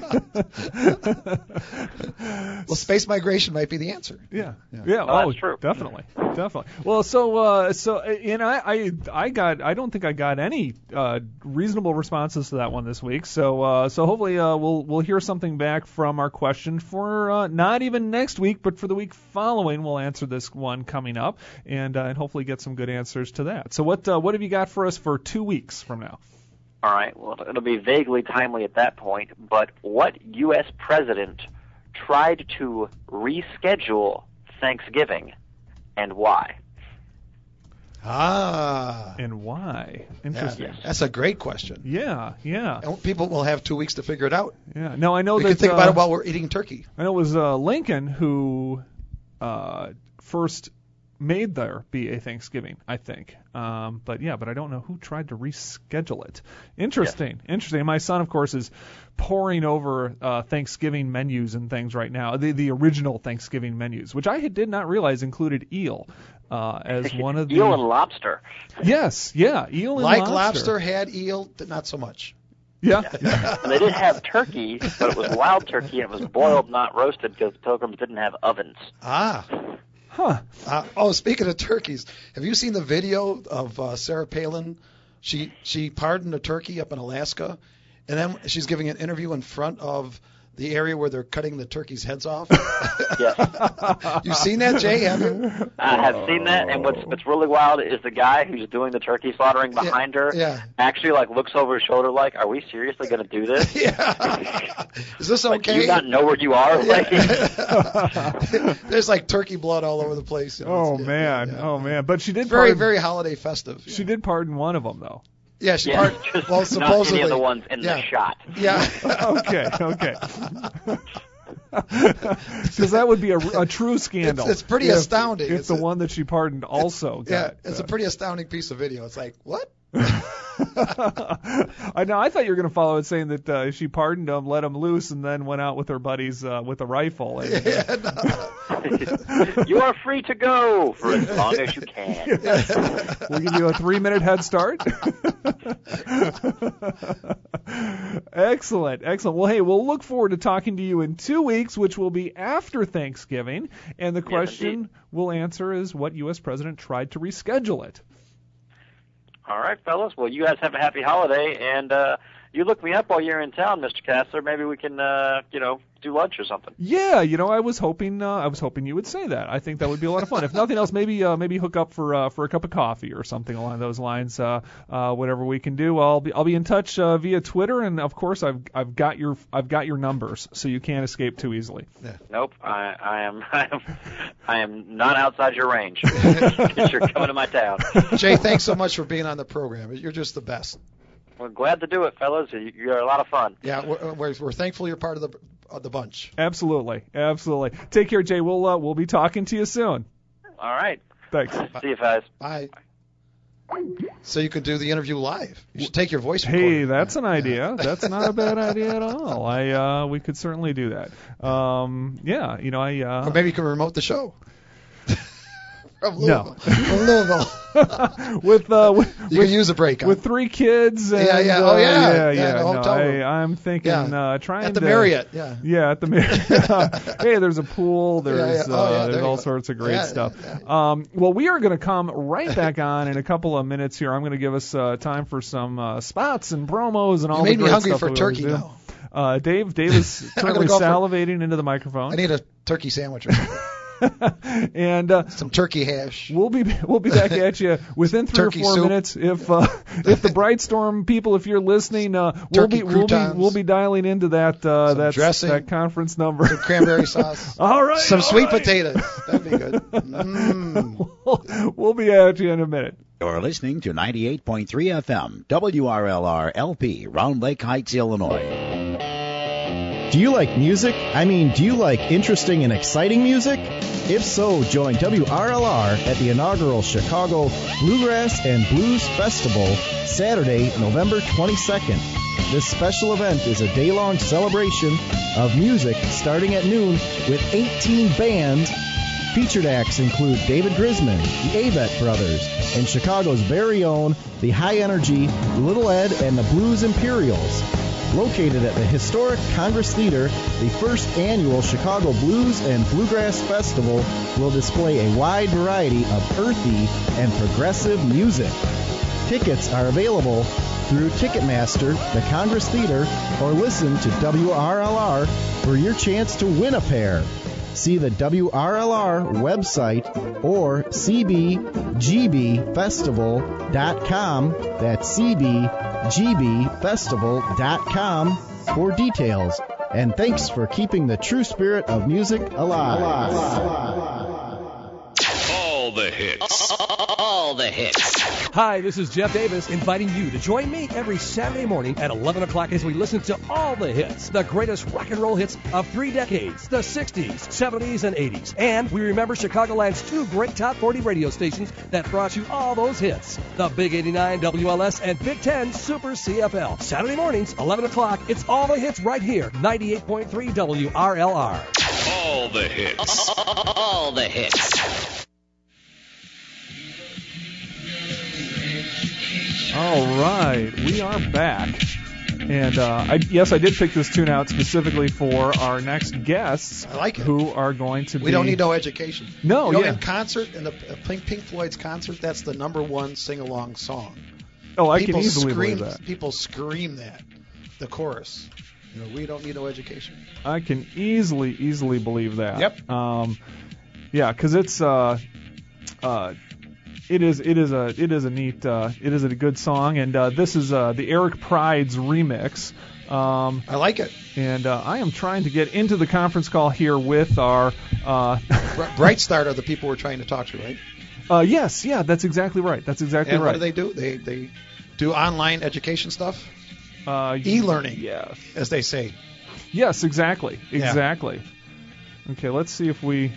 [SPEAKER 1] Well, space migration might be the answer.
[SPEAKER 2] Yeah, yeah.
[SPEAKER 1] Yeah.
[SPEAKER 5] Well,
[SPEAKER 2] oh,
[SPEAKER 5] that's true.
[SPEAKER 2] definitely, definitely. Well, so, uh, so, and I, I, I got, I don't think I got any uh, reasonable responses to that one this week. So, uh, so hopefully, uh, we'll, we'll hear something back from our question for uh, not even next week, but for the week following. We'll answer this one coming up, and uh, and hopefully get some good answers to that. So, what, uh, what have you got for us for two weeks from now?
[SPEAKER 5] All right. Well, it'll be vaguely timely at that point, but what U S president tried to reschedule Thanksgiving, and why?
[SPEAKER 1] Ah.
[SPEAKER 2] And why?
[SPEAKER 1] Yeah,
[SPEAKER 2] Interesting.
[SPEAKER 1] that's a great question.
[SPEAKER 2] Yeah, yeah,
[SPEAKER 1] And people will have two weeks to figure it out.
[SPEAKER 2] yeah. No, I know
[SPEAKER 1] We
[SPEAKER 2] that.
[SPEAKER 1] can think
[SPEAKER 2] uh,
[SPEAKER 1] about it while we're eating turkey.
[SPEAKER 2] I know it was uh, Lincoln who uh, first made there be a Thanksgiving, I think. Um, but yeah, but I don't know who tried to reschedule it. Interesting, interesting. My son, of course, is poring over uh, Thanksgiving menus and things right now. The the original Thanksgiving menus, which I had, did not realize included eel uh, as one of the.
[SPEAKER 5] Eel and lobster.
[SPEAKER 2] Yes, yeah, eel and
[SPEAKER 1] Like
[SPEAKER 2] lobster.
[SPEAKER 1] lobster had eel, but not so much.
[SPEAKER 2] Yeah.
[SPEAKER 5] And they did have turkey, but it was wild turkey, and it was boiled, not roasted, because the Pilgrims didn't have ovens.
[SPEAKER 1] Ah.
[SPEAKER 2] Huh.
[SPEAKER 1] Uh, oh, speaking of turkeys, have you seen the video of uh, Sarah Palin? She she pardoned a turkey up in Alaska, and then she's giving an interview in front of the area where they're cutting the turkeys' heads off.
[SPEAKER 5] Yes.
[SPEAKER 1] You've seen that, Jay? Have you?
[SPEAKER 5] I have seen that, and what's what's really wild is the guy who's doing the turkey slaughtering behind her
[SPEAKER 1] yeah.
[SPEAKER 5] actually like looks over his shoulder like, "Are we seriously going to do this?
[SPEAKER 1] Yeah. Is this
[SPEAKER 5] Like,
[SPEAKER 1] okay?
[SPEAKER 5] do you not know where you are?" Like,
[SPEAKER 1] There's like turkey blood all over the place. You know,
[SPEAKER 2] Oh
[SPEAKER 1] it's- yeah,
[SPEAKER 2] man,
[SPEAKER 1] yeah.
[SPEAKER 2] oh man. But she did
[SPEAKER 1] Very,
[SPEAKER 2] pardon,
[SPEAKER 1] very holiday festive.
[SPEAKER 2] She did pardon one of them though.
[SPEAKER 1] Yeah, she
[SPEAKER 5] yeah,
[SPEAKER 1] part,
[SPEAKER 5] just
[SPEAKER 1] well,
[SPEAKER 5] not
[SPEAKER 1] supposedly.
[SPEAKER 5] any of the ones in
[SPEAKER 1] yeah.
[SPEAKER 5] the shot.
[SPEAKER 1] Yeah.
[SPEAKER 2] Okay, okay. Because that would be a, a true scandal.
[SPEAKER 1] It's- it's pretty
[SPEAKER 2] if,
[SPEAKER 1] astounding.
[SPEAKER 2] If
[SPEAKER 1] It's
[SPEAKER 2] the
[SPEAKER 1] a-
[SPEAKER 2] one that she pardoned also
[SPEAKER 1] Yeah,
[SPEAKER 2] got.
[SPEAKER 1] it's
[SPEAKER 2] uh,
[SPEAKER 1] a pretty astounding piece of video. It's like, what?
[SPEAKER 2] I know. I thought you were going to follow it saying that uh, she pardoned him, let him loose, and then went out with her buddies uh, with a rifle. And, uh,
[SPEAKER 1] Yeah, no.
[SPEAKER 5] You are free to go for as long as you can.
[SPEAKER 2] we'll give you a three-minute head start. Excellent, excellent. Well, hey, we'll look forward to talking to you in two weeks, which will be after Thanksgiving. And the question
[SPEAKER 5] indeed.
[SPEAKER 2] we'll answer is what U S president tried to reschedule it.
[SPEAKER 5] All right, fellas. Well, you guys have a happy holiday, and uh, you look me up while you're in town, Mister Kassler. Maybe we can, uh, you know, do lunch or something.
[SPEAKER 2] Yeah, you know, I was hoping, uh, I was hoping you would say that. I think that would be a lot of fun. If nothing else, maybe, uh, maybe hook up for, uh, for a cup of coffee or something along those lines. Uh, uh, whatever we can do, I'll be, I'll be in touch uh, via Twitter, and of course, I've, I've got your, I've got your numbers, so you can't escape too easily.
[SPEAKER 5] Nope, I, I am, I am, I am not outside your range. You're coming to my town.
[SPEAKER 1] Jay, thanks so much for being on the program. You're just the best.
[SPEAKER 5] We're glad to do it, fellas. You- You're a lot of fun.
[SPEAKER 1] Yeah, we're, we're, we're thankful you're part of the of the bunch.
[SPEAKER 2] Absolutely, absolutely. Take care, Jay. We'll, uh, we'll be talking to you soon.
[SPEAKER 5] All right.
[SPEAKER 2] Thanks.
[SPEAKER 5] See you, guys.
[SPEAKER 1] Bye. So you could do the interview live. You should take your voice
[SPEAKER 2] Hey,
[SPEAKER 1] recording.
[SPEAKER 2] that's an idea. That's not a bad idea at all. I, uh, we could certainly do that. Um, yeah, you know, I, uh,
[SPEAKER 1] Or maybe you can remote the show. From
[SPEAKER 2] No.
[SPEAKER 1] Louisville. From Louisville.
[SPEAKER 2] with, uh, with,
[SPEAKER 1] You can use a break. huh?
[SPEAKER 2] with three kids. And,
[SPEAKER 1] Yeah, yeah. Oh,
[SPEAKER 2] uh,
[SPEAKER 1] yeah.
[SPEAKER 2] yeah,
[SPEAKER 1] Yeah,
[SPEAKER 2] yeah.
[SPEAKER 1] the
[SPEAKER 2] no,
[SPEAKER 1] hotel
[SPEAKER 2] I,
[SPEAKER 1] room.
[SPEAKER 2] I'm thinking,
[SPEAKER 1] Yeah.
[SPEAKER 2] uh, trying
[SPEAKER 1] At the
[SPEAKER 2] to,
[SPEAKER 1] Marriott. Yeah.
[SPEAKER 2] Yeah, at the Marriott. Hey, there's a pool. There's
[SPEAKER 1] yeah. Oh,
[SPEAKER 2] uh,
[SPEAKER 1] yeah,
[SPEAKER 2] there's
[SPEAKER 1] there you
[SPEAKER 2] all
[SPEAKER 1] go.
[SPEAKER 2] sorts of great
[SPEAKER 1] Yeah,
[SPEAKER 2] stuff.
[SPEAKER 1] yeah,
[SPEAKER 2] Um, well, we are going to come right back on in a couple of minutes here. I'm going to give us uh, time for some uh, spots and promos and all
[SPEAKER 1] You
[SPEAKER 2] the
[SPEAKER 1] made me
[SPEAKER 2] great
[SPEAKER 1] hungry
[SPEAKER 2] stuff
[SPEAKER 1] for
[SPEAKER 2] that we always
[SPEAKER 1] turkey
[SPEAKER 2] do.
[SPEAKER 1] now.
[SPEAKER 2] Uh, Dave, Dave is
[SPEAKER 1] I'm
[SPEAKER 2] currently
[SPEAKER 1] gonna go for-
[SPEAKER 2] salivating into the microphone.
[SPEAKER 1] I need a turkey sandwich or something.
[SPEAKER 2] and uh,
[SPEAKER 1] Some turkey hash.
[SPEAKER 2] We'll be we'll be back at you within three
[SPEAKER 1] Turkey
[SPEAKER 2] or four
[SPEAKER 1] soup.
[SPEAKER 2] minutes. If uh, if the Brightstorm people, if you're listening, uh, we'll
[SPEAKER 1] Turkey
[SPEAKER 2] be we'll be
[SPEAKER 1] croutons.
[SPEAKER 2] we'll be dialing into that uh,
[SPEAKER 1] Some
[SPEAKER 2] that
[SPEAKER 1] dressing.
[SPEAKER 2] that conference number.
[SPEAKER 1] Some cranberry sauce.
[SPEAKER 2] All right,
[SPEAKER 1] Some
[SPEAKER 2] all
[SPEAKER 1] sweet
[SPEAKER 2] right.
[SPEAKER 1] potatoes. That'd be good. Mm.
[SPEAKER 2] We'll, we'll be at you in a minute.
[SPEAKER 6] You're listening to ninety-eight point three F M, W R L R L P, Round Lake Heights, Illinois.
[SPEAKER 7] Do you like music? I mean, do you like interesting and exciting music? If so, join W R L R at the inaugural Chicago Bluegrass and Blues Festival, Saturday, November twenty-second. This special event is a day-long celebration of music starting at noon with eighteen bands. Featured acts include David Grisman, the Avett Brothers, and Chicago's very own, the High Energy, Little Ed, and the Blues Imperials. Located at the historic Congress Theater, the first annual Chicago Blues and Bluegrass Festival will display a wide variety of earthy and progressive music. Tickets are available through Ticketmaster, the Congress Theater, or listen to W R L R for your chance to win a pair. See the W R L R website or c b g b festival dot com. That's c b g b festival dot com for details. And thanks for keeping the true spirit of music alive. alive.
[SPEAKER 8] All the hits. All the hits.
[SPEAKER 9] Hi, this is Jeff Davis inviting you to join me every Saturday morning at eleven o'clock as we listen to all the hits, the greatest rock and roll hits of three decades, the sixties, seventies, and eighties. And we remember Chicagoland's two great top forty radio stations that brought you all those hits, the Big eighty-nine W L S and Big ten Super C F L. Saturday mornings, eleven o'clock, it's all the hits right here, ninety-eight point three W R L R.
[SPEAKER 8] All the hits. All the hits.
[SPEAKER 2] All right, we are back. And uh, I, yes, I did pick this tune out specifically for our next guests.
[SPEAKER 1] I like it.
[SPEAKER 2] Who are going to
[SPEAKER 1] we
[SPEAKER 2] be...
[SPEAKER 1] We don't need no education.
[SPEAKER 2] No,
[SPEAKER 1] you know,
[SPEAKER 2] yeah.
[SPEAKER 1] In concert, in the Pink, Pink Floyd's concert, that's the number one sing-along song.
[SPEAKER 2] Oh, I
[SPEAKER 1] people
[SPEAKER 2] can easily
[SPEAKER 1] scream,
[SPEAKER 2] believe that.
[SPEAKER 1] People scream that, the chorus. You know, we don't need no education.
[SPEAKER 2] I can easily, easily believe that.
[SPEAKER 1] Yep.
[SPEAKER 2] Um, yeah, because it's... Uh, uh, It is it is a it is a neat uh, it is a good song, and uh, this is uh, the Eric Pride's remix. Um,
[SPEAKER 1] I like it.
[SPEAKER 2] And uh, I am trying to get into the conference call here with our uh,
[SPEAKER 1] Bright Start are the people we're trying to talk to, right?
[SPEAKER 2] Uh, yes, yeah, that's exactly right. That's exactly
[SPEAKER 1] and
[SPEAKER 2] right.
[SPEAKER 1] what do they do? They they do online education stuff,
[SPEAKER 2] uh,
[SPEAKER 1] e-learning,
[SPEAKER 2] yeah,
[SPEAKER 1] as they say.
[SPEAKER 2] Yes, exactly, exactly.
[SPEAKER 1] Yeah.
[SPEAKER 2] Okay, let's see if we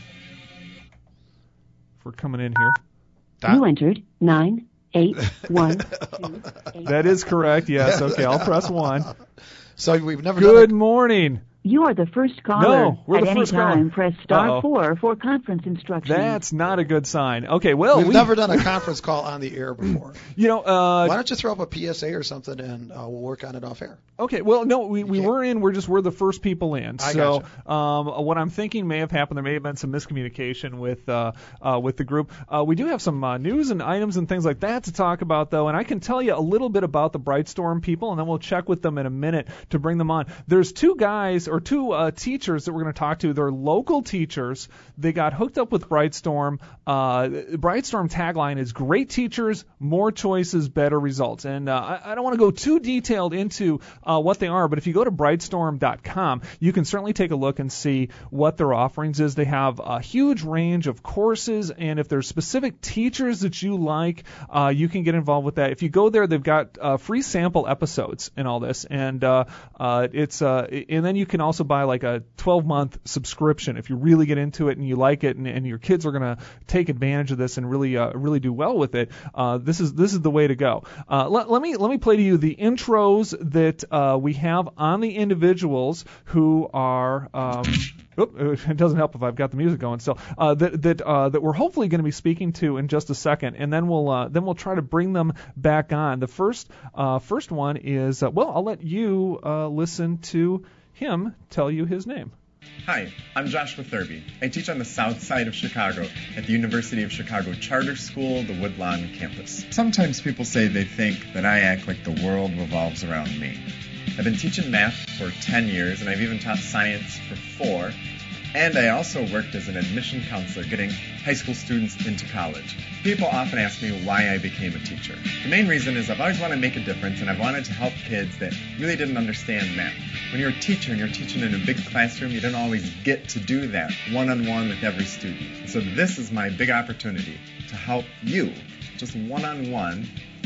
[SPEAKER 2] if we're coming in here.
[SPEAKER 10] You entered nine eight one two eight.
[SPEAKER 2] That is correct. Yes. Okay, I'll press one.
[SPEAKER 1] So we've never.
[SPEAKER 2] Good
[SPEAKER 1] done a...
[SPEAKER 2] morning.
[SPEAKER 10] You are the first caller.
[SPEAKER 2] No, we're
[SPEAKER 10] At
[SPEAKER 2] the
[SPEAKER 10] any
[SPEAKER 2] first
[SPEAKER 10] time,
[SPEAKER 2] caller.
[SPEAKER 10] press star
[SPEAKER 2] Uh-oh.
[SPEAKER 10] four for conference instructions.
[SPEAKER 2] That's not a good sign. Okay, well,
[SPEAKER 1] we've
[SPEAKER 2] we...
[SPEAKER 1] never done a conference call on the air before.
[SPEAKER 2] You know, uh,
[SPEAKER 1] why don't you throw up a P S A or something, and uh, we'll work on it off air.
[SPEAKER 2] Okay, well, no, we, we
[SPEAKER 1] Okay.
[SPEAKER 2] were in. We're just we're the first people in.
[SPEAKER 1] I
[SPEAKER 2] so
[SPEAKER 1] gotcha.
[SPEAKER 2] um, what I'm thinking may have happened. There may have been some miscommunication with uh, uh, with the group. Uh, we do have some uh, news and items and things like that to talk about, though, and I can tell you a little bit about the Brightstorm people, and then we'll check with them in a minute to bring them on. There's two guys or two uh, teachers that we're going to talk to. They're local teachers. They got hooked up with Brightstorm. Uh, Brightstorm tagline is "Great teachers, more choices, better results." And uh, I, I don't want to go too detailed into uh, what they are, but if you go to brightstorm dot com, you can certainly take a look and see what their offerings is. They have a huge range of courses, and if there's specific teachers that you like, uh, you can get involved with that. If you go there, they've got uh, free sample episodes and all this, and uh, uh, it's uh, and then you can also buy like a twelve month subscription if you really get into it and you like it, and, and your kids are going to take advantage of this and really uh, really do well with it. Uh, this is this is the way to go. Uh, let, let me let me play to you the intros that uh, we have on the individuals who are. Um, Oop, it doesn't help if I've got the music going still. Uh, that that uh, that we're hopefully going to be speaking to in just a second, and then we'll uh, then we'll try to bring them back on. The first uh, first one is uh, well, I'll let you uh, listen to him tell you his name.
[SPEAKER 11] Hi, I'm Joshua Thurby. I teach on the south side of Chicago at the University of Chicago Charter School, the Woodlawn campus. Sometimes people say they think that I act like the world revolves around me. I've been teaching math for ten years, and I've even taught science for four. And I also worked as an admission counselor getting high school students into college. People often ask me why I became a teacher. The main reason is I've always wanted to make a difference, and I've wanted to help kids that really didn't understand math. When you're a teacher and you're teaching in a big classroom, you don't always get to do that one-on-one with every student. So this is my big opportunity to help you, just one-on-one,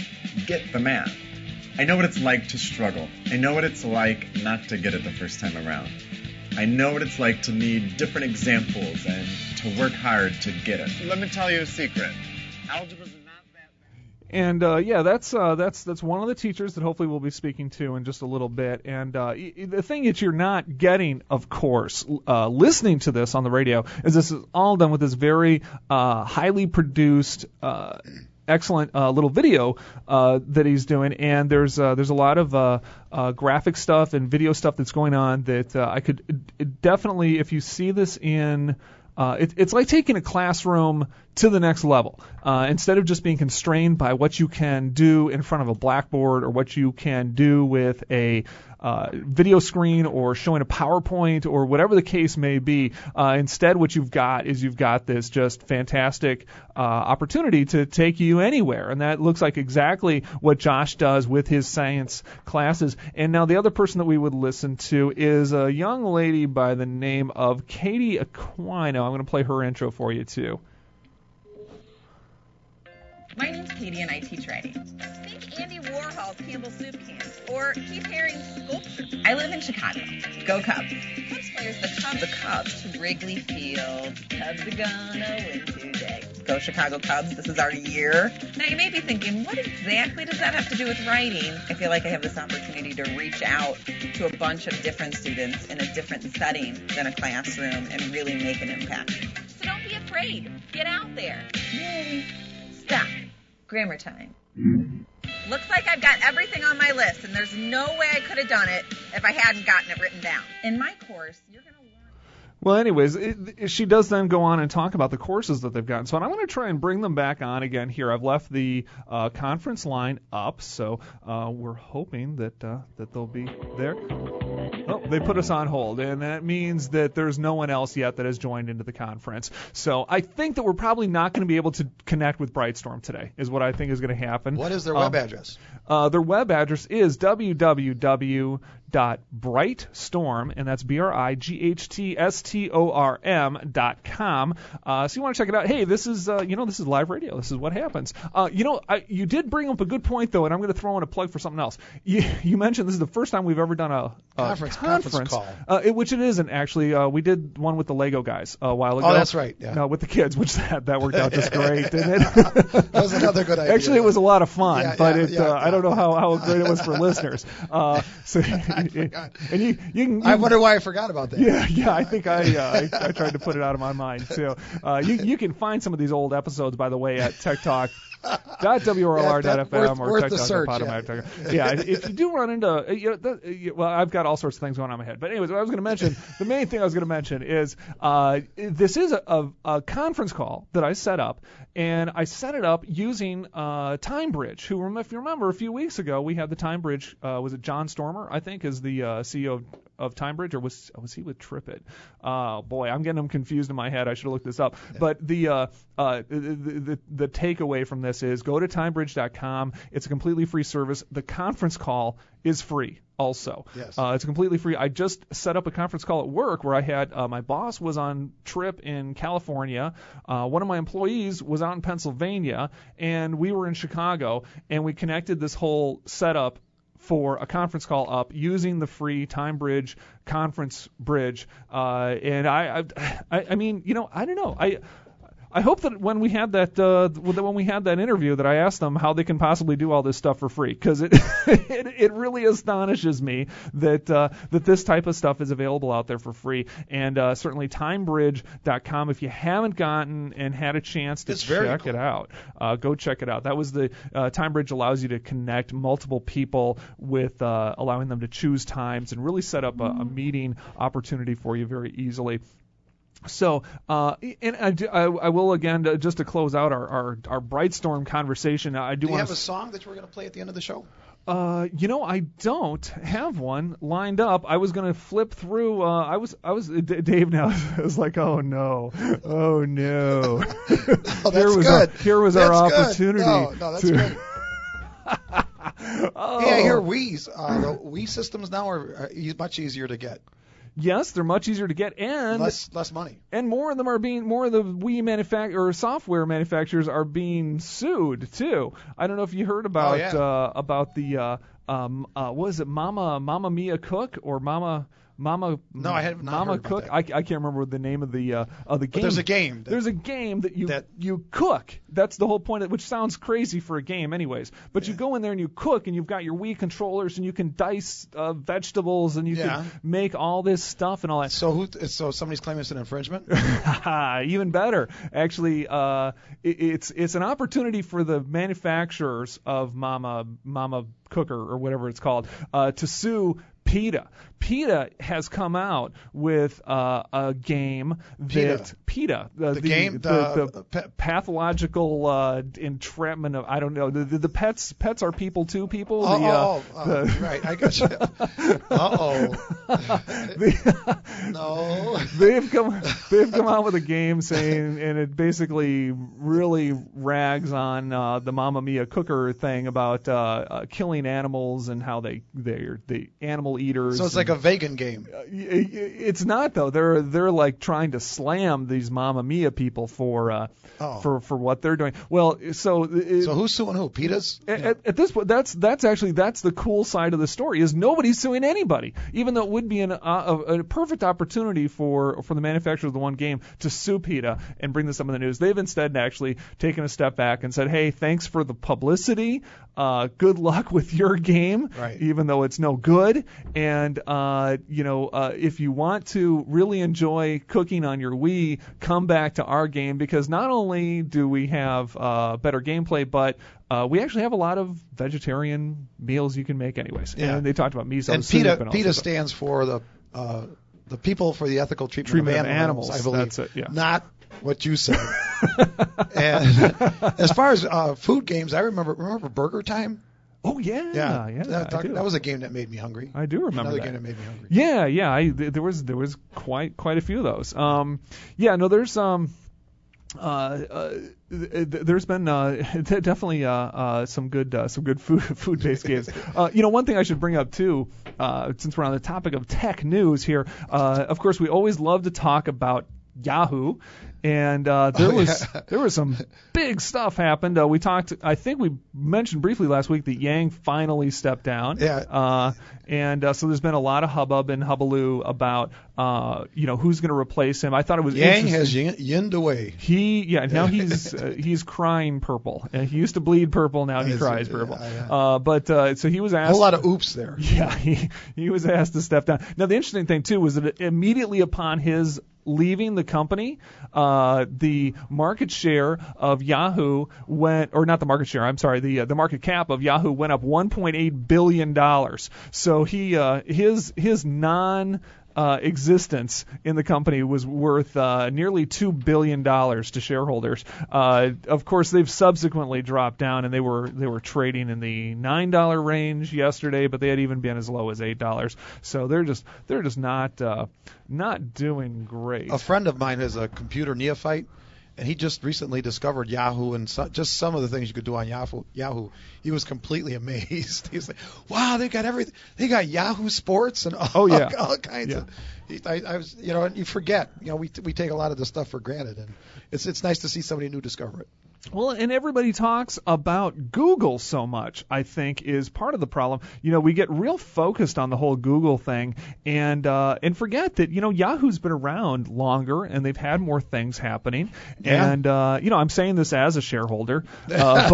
[SPEAKER 11] get the math. I know what it's like to struggle. I know what it's like not to get it the first time around. I know what it's like to need different examples and to work hard to get it. Let me tell you a secret. Algebra's not that bad.
[SPEAKER 2] And uh, yeah, that's uh, that's that's one of the teachers that hopefully we'll be speaking to in just a little bit. And uh, y- the thing that you're not getting, of course, uh, listening to this on the radio, is this is all done with this very uh, highly produced. Uh, excellent uh, little video uh, that he's doing, and there's uh, there's a lot of uh, uh, graphic stuff and video stuff that's going on that uh, I could it, it definitely, if you see this in, uh, it, it's like taking a classroom to the next level. Uh, instead of just being constrained by what you can do in front of a blackboard or what you can do with a uh, video screen or showing a PowerPoint or whatever the case may be, uh, instead what you've got is you've got this just fantastic uh, opportunity to take you anywhere. And that looks like exactly what Josh does with his science classes. And now the other person that we would listen to is a young lady by the name of Katie Aquino. I'm going to play her intro for you, too.
[SPEAKER 12] My name's Katie and I teach writing. Think Andy Warhol's Campbell Soup cans or Keith Haring's sculpture. I live in Chicago. Go Cubs. Cubs players, the Cubs, the Cubs to Wrigley Field. Cubs are gonna win today. Go Chicago Cubs. This is our year. Now you may be thinking, what exactly does that have to do with writing? I feel like I have this opportunity to reach out to a bunch of different students in a different setting than a classroom and really make an impact. So don't be afraid. Get out there. Yay. Stop. Grammar time. Looks like I've got everything on my list, and there's no way I could have done it if I hadn't gotten it written down. In my course, you're going to learn.
[SPEAKER 2] Well, anyways, it, it, she does then go on and talk about the courses that they've gotten. So I'm going to try and bring them back on again here. I've left the uh, conference line up, so uh, we're hoping that uh, that they'll be there. Oh, they put us on hold, and that means that there's no one else yet that has joined into the conference. So I think that we're probably not going to be able to connect with Brightstorm today, is what I think is going to happen.
[SPEAKER 1] What is their
[SPEAKER 2] um,
[SPEAKER 1] web address?
[SPEAKER 2] Uh, their web address is w w w dot brightstorm, and that's B R I G H T S T O R M dot com. Uh, so you want to check it out. Hey, this is, uh, you know, this is live radio. This is what happens. Uh, you know, I, you did bring up a good point, though, and I'm going to throw in a plug for something else. You, you mentioned this is the first time we've ever done a, a
[SPEAKER 1] conference,
[SPEAKER 2] conference,
[SPEAKER 1] conference call.
[SPEAKER 2] Uh, it, which it isn't, actually. Uh, we did one with the Lego guys a while ago.
[SPEAKER 1] Oh, that's right. Yeah.
[SPEAKER 2] No, with the kids, which that, that worked out just great, didn't it?
[SPEAKER 1] That was another good idea.
[SPEAKER 2] Actually, it was a lot of fun,
[SPEAKER 1] yeah,
[SPEAKER 2] but
[SPEAKER 1] yeah,
[SPEAKER 2] it,
[SPEAKER 1] yeah,
[SPEAKER 2] uh,
[SPEAKER 1] yeah.
[SPEAKER 2] I don't know how, how great it was for listeners. Uh, so,
[SPEAKER 1] I forgot.
[SPEAKER 2] And you, you can, you
[SPEAKER 1] I wonder why I forgot about that.
[SPEAKER 2] Yeah, yeah. I think I, uh, I I tried to put it out of my mind too. Uh, you you can find some of these old episodes, by the way, at Tech Talk. W R L R dot F M
[SPEAKER 1] yeah,
[SPEAKER 2] or
[SPEAKER 1] worth
[SPEAKER 2] Tech
[SPEAKER 1] the
[SPEAKER 2] Talk
[SPEAKER 1] search,
[SPEAKER 2] dot
[SPEAKER 1] yeah.
[SPEAKER 2] com. Yeah, if you do run into, you know, the, well, I've got all sorts of things going on in my head. But anyways, what I was going to mention, the main thing I was going to mention is uh, this is a, a, a conference call that I set up, and I set it up using uh, TimeBridge. Who, if you remember, a few weeks ago we had the TimeBridge. Uh, was it John Stormer? I think is the uh, C E O of, of TimeBridge, or was was he with TripIt? Oh boy, I'm getting them confused in my head. I should have looked this up. Yeah. But the uh, uh, the, the the takeaway from this is go to timebridge dot com. It's a completely free service. The conference call is free also.
[SPEAKER 1] Yes.
[SPEAKER 2] Uh, it's completely free. I just set up a conference call at work where I had uh, my boss was on trip in California. Uh, one of my employees was out in Pennsylvania, and we were in Chicago, and we connected this whole setup for a conference call up using the free TimeBridge conference bridge. Uh, and I, I, I mean, you know, I don't know. I, I hope that when we had that, uh, when we had that interview, that I asked them how they can possibly do all this stuff for free, because it, it, it really astonishes me that uh, that this type of stuff is available out there for free. And uh, certainly timebridge dot com. If you haven't gotten and had a chance to
[SPEAKER 1] it's very
[SPEAKER 2] check
[SPEAKER 1] cool.
[SPEAKER 2] it out, uh, go check it out. That was the uh, TimeBridge allows you to connect multiple people with uh, allowing them to choose times and really set up a, a meeting opportunity for you very easily. So, uh, and I, do, I, I will again, uh, just to close out our, our, our Brightstorm conversation, I do,
[SPEAKER 1] do you
[SPEAKER 2] want
[SPEAKER 1] have
[SPEAKER 2] to
[SPEAKER 1] a song that we're going to play at the end of the show?
[SPEAKER 2] Uh, you know, I don't have one lined up. I was going to flip through. Uh, I was, I was. D- Dave now is like, oh no, oh no.
[SPEAKER 1] Oh, that's
[SPEAKER 2] here was
[SPEAKER 1] good.
[SPEAKER 2] Our, here was
[SPEAKER 1] that's
[SPEAKER 2] our
[SPEAKER 1] good.
[SPEAKER 2] opportunity.
[SPEAKER 1] No, no, that's
[SPEAKER 2] to...
[SPEAKER 1] good.
[SPEAKER 2] oh.
[SPEAKER 1] Hey, I hear Wii's. Uh, the Wii systems now are, are much easier to get.
[SPEAKER 2] Yes, they're much easier to get, and
[SPEAKER 1] less less money.
[SPEAKER 2] And more of them are being, more of the Wii manufact- or software manufacturers are being sued too. I don't know if you heard about
[SPEAKER 1] oh, yeah.
[SPEAKER 2] uh, about the uh, um uh, what is it, Mama Mama Mia Cook or Mama Mama.
[SPEAKER 1] No, I have not
[SPEAKER 2] Mama
[SPEAKER 1] heard about
[SPEAKER 2] Cook.
[SPEAKER 1] that.
[SPEAKER 2] I, I can't remember the name of the uh, of the game.
[SPEAKER 1] But there's a game. That,
[SPEAKER 2] there's a game that you
[SPEAKER 1] that,
[SPEAKER 2] you cook. That's the whole point, of, which sounds crazy for a game, anyways. But
[SPEAKER 1] yeah.
[SPEAKER 2] you go in there and you cook, and you've got your Wii controllers, and you can dice uh, vegetables, and you
[SPEAKER 1] yeah.
[SPEAKER 2] can make all this stuff and all that.
[SPEAKER 1] So who? So somebody's claiming it's an infringement?
[SPEAKER 2] Even better, actually. Uh, it, it's it's an opportunity for the manufacturers of Mama Mama Cooker or whatever it's called uh, to sue PETA. PETA has come out with uh, a game that PETA,
[SPEAKER 1] the,
[SPEAKER 2] the, the
[SPEAKER 1] game,
[SPEAKER 2] the,
[SPEAKER 1] the,
[SPEAKER 2] the pathological uh, entrapment of I don't know the, the, the pets pets are people too people.
[SPEAKER 1] Oh,
[SPEAKER 2] the, uh,
[SPEAKER 1] oh, oh
[SPEAKER 2] the,
[SPEAKER 1] right, I got you. Uh oh. No.
[SPEAKER 2] They've come they've come out with a game saying, and it basically really rags on uh, the Mamma Mia Cooker thing about uh, uh, killing animals and how they they're the animal eaters.
[SPEAKER 1] So it's
[SPEAKER 2] and,
[SPEAKER 1] like a vegan game.
[SPEAKER 2] It's not though. They're they're like trying to slam these Mamma Mia people for uh,
[SPEAKER 1] oh.
[SPEAKER 2] for for what they're doing. Well, so it,
[SPEAKER 1] so who's suing who? PETA's?
[SPEAKER 2] At, at, at this point, that's that's actually that's the cool side of the story is nobody's suing anybody, even though it would be an, uh, a, a perfect opportunity for for the manufacturer of the one game to sue PETA and bring this up in the news. They've instead actually taken a step back and said, hey, thanks for the publicity. Uh, good luck with your game,
[SPEAKER 1] right.
[SPEAKER 2] even though it's no good. And, uh, you know, uh, if you want to really enjoy cooking on your Wii, come back to our game because not only do we have uh, better gameplay, but uh, we actually have a lot of vegetarian meals you can make anyways.
[SPEAKER 1] Yeah.
[SPEAKER 2] And they talked about miso
[SPEAKER 1] and
[SPEAKER 2] soup.
[SPEAKER 1] PETA,
[SPEAKER 2] and
[SPEAKER 1] PETA stands for the uh, the People for the Ethical Treatment,
[SPEAKER 2] treatment
[SPEAKER 1] of, animals,
[SPEAKER 2] of Animals,
[SPEAKER 1] I believe.
[SPEAKER 2] That's it, yeah.
[SPEAKER 1] Not what you said. And as far as uh, food games, I remember remember Burger Time.
[SPEAKER 2] Oh yeah,
[SPEAKER 1] yeah,
[SPEAKER 2] yeah.
[SPEAKER 1] That,
[SPEAKER 2] I do.
[SPEAKER 1] that was a game that made me hungry.
[SPEAKER 2] I do remember
[SPEAKER 1] Another
[SPEAKER 2] that.
[SPEAKER 1] game that made me hungry.
[SPEAKER 2] Yeah, yeah. I, there was there was quite quite a few of those. Um, yeah, no, there's um. Uh, uh, th- there's been uh, definitely uh, uh, some good uh, some good food food based games. Uh, you know, one thing I should bring up too, uh, since we're on the topic of tech news here. Uh, of course, we always love to talk about Yahoo, and uh, there
[SPEAKER 1] oh,
[SPEAKER 2] was
[SPEAKER 1] yeah.
[SPEAKER 2] there was some big stuff happened. Uh, we talked, I think we mentioned briefly last week that Yang finally stepped down.
[SPEAKER 1] Yeah.
[SPEAKER 2] Uh, and uh, so there's been a lot of hubbub and hubbaloo about uh, you know who's going to replace him. I thought it was
[SPEAKER 1] Yang
[SPEAKER 2] interesting.
[SPEAKER 1] has yin- yinned away.
[SPEAKER 2] He yeah now he's uh, he's crying purple. Uh, he used to bleed purple, now he
[SPEAKER 1] Is
[SPEAKER 2] cries
[SPEAKER 1] it?
[SPEAKER 2] purple.
[SPEAKER 1] Yeah, yeah.
[SPEAKER 2] Uh, but uh, so he was
[SPEAKER 1] A
[SPEAKER 2] asked
[SPEAKER 1] whole lot of oops there.
[SPEAKER 2] Yeah, he he was asked to step down. Now the interesting thing too was that immediately upon his leaving the company, uh, the market share of Yahoo went, or not the market share, I'm sorry, the uh, the market cap of Yahoo went up one point eight billion dollars. So he uh, his his non Uh, existence in the company was worth uh, nearly two billion dollars to shareholders. Uh, of course, they've subsequently dropped down, and they were they were trading in the nine dollar range yesterday, but they had even been as low as eight dollars. So they're just they're just not uh, not doing great.
[SPEAKER 1] A friend of mine is a computer neophyte, and he just recently discovered Yahoo and so, just some of the things you could do on Yahoo. Yahoo, he was completely amazed. He's like, "Wow, they got everything. They got Yahoo Sports and all,
[SPEAKER 2] oh yeah,
[SPEAKER 1] all kinds
[SPEAKER 2] yeah.
[SPEAKER 1] of." He, I, I was, you know, and you forget, you know, we we take a lot of this stuff for granted, and it's it's nice to see somebody new discover it.
[SPEAKER 2] Well, and everybody talks about Google so much, I think, is part of the problem. You know, we get real focused on the whole Google thing and uh, and forget that, you know, Yahoo's been around longer and they've had more things happening.
[SPEAKER 1] Yeah.
[SPEAKER 2] And, uh, you know, I'm saying this as a shareholder, uh,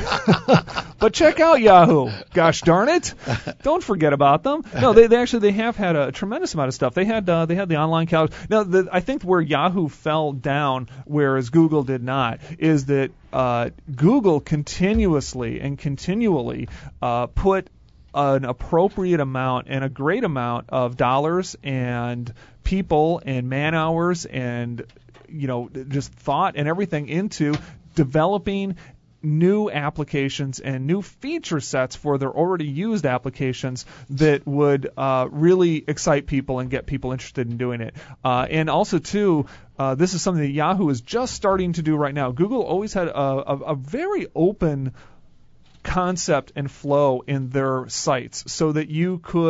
[SPEAKER 2] but but check out Yahoo. Gosh darn it. Don't forget about them. No, they, they actually they have had a tremendous amount of stuff. They had uh, they had the online calendar. Now, the, I think where Yahoo fell down, whereas Google did not, is that Uh, Google continuously and continually uh, put an appropriate amount and a great amount of dollars and people and man hours and, you know, just thought and everything into developing new applications and new feature sets for their already used applications that would uh, really excite people and get people interested in doing it. Uh, and also, too, uh, this is something that Yahoo is just starting to do right now. Google always had a, a, a very open concept and flow in their sites so that you could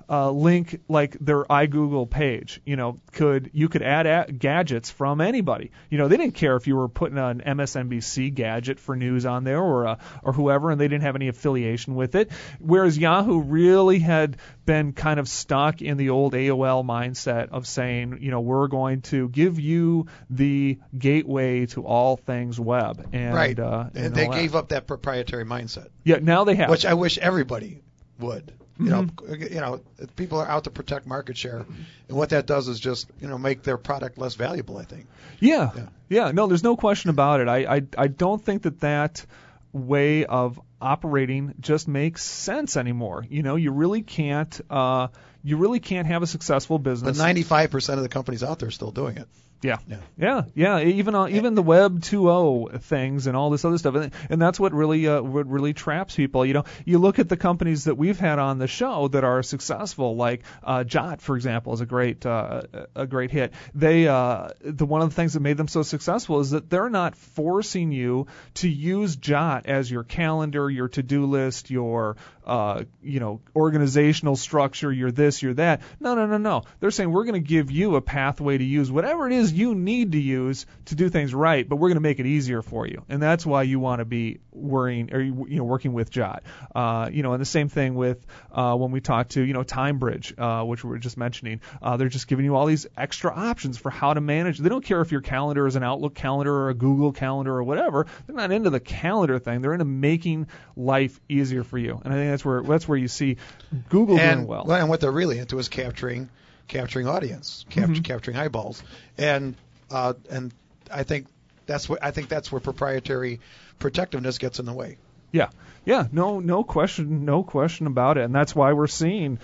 [SPEAKER 2] uh, link like their iGoogle page. You know, could you could add a- gadgets from anybody. You know, they didn't care if you were putting an M S N B C gadget for news on there or uh, or whoever, and they didn't have any affiliation with it. Whereas Yahoo really had been kind of stuck in the old A O L mindset of saying, you know, we're going to give you the gateway to all things web. And,
[SPEAKER 1] right.
[SPEAKER 2] Uh, and,
[SPEAKER 1] and they
[SPEAKER 2] all
[SPEAKER 1] gave
[SPEAKER 2] that.
[SPEAKER 1] up that proprietary mindset.
[SPEAKER 2] Yeah, now they have.
[SPEAKER 1] Which I wish everybody would. You
[SPEAKER 2] Mm-hmm.
[SPEAKER 1] know, you know, people are out to protect market share, and what that does is just, you know, make their product less valuable, I think.
[SPEAKER 2] Yeah,
[SPEAKER 1] Yeah.
[SPEAKER 2] yeah. No, there's no question about it. I, I, I don't think that that way of operating just makes sense anymore. You know, you really can't, uh, you really can't have a successful
[SPEAKER 1] But
[SPEAKER 2] business.
[SPEAKER 1] ninety-five percent of the companies out there are still doing it.
[SPEAKER 2] Yeah.
[SPEAKER 1] Yeah.
[SPEAKER 2] Yeah, yeah, even on, even the Web two point oh things and all this other stuff, and, and that's what really uh, what really traps people. You know, you look at the companies that we've had on the show that are successful, like uh, Jot, for example, is a great uh, a great hit. They uh, the one of the things that made them so successful is that they're not forcing you to use Jot as your calendar, your to-do list, your uh, you know organizational structure, your this, your that. No, no, no, no. They're saying we're going to give you a pathway to use whatever it is you need to use to do things right, but we're going to make it easier for you, and that's why you want to be worrying or you know working with Jot. Uh, you know, and the same thing with uh, when we talk to you know TimeBridge, uh, which we were just mentioning. Uh, they're just giving you all these extra options for how to manage. They don't care if your calendar is an Outlook calendar or a Google calendar or whatever. They're not into the calendar thing. They're into making life easier for you, and I think that's where that's where you see Google
[SPEAKER 1] and,
[SPEAKER 2] doing well.
[SPEAKER 1] And what they're really into is capturing. capturing audience, cap-
[SPEAKER 2] Mm-hmm.
[SPEAKER 1] capturing eyeballs, and uh, and I think that's what I think that's where proprietary protectiveness gets in the way.
[SPEAKER 2] Yeah, yeah, no, no question, no question about it, and that's why we're seeing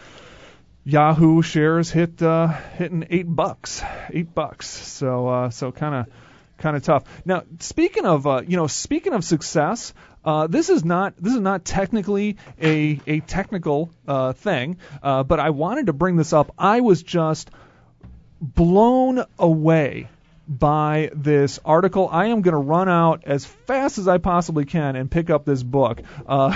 [SPEAKER 2] Yahoo shares hit uh, hitting eight bucks, eight bucks. So uh, so kind of kind of tough. Now, speaking of uh, you know, speaking of success. Uh, this is not this is not technically a a technical uh, thing, uh, but I wanted to bring this up. I was just blown away by this article. I am going to run out as fast as I possibly can and pick up this book. Uh,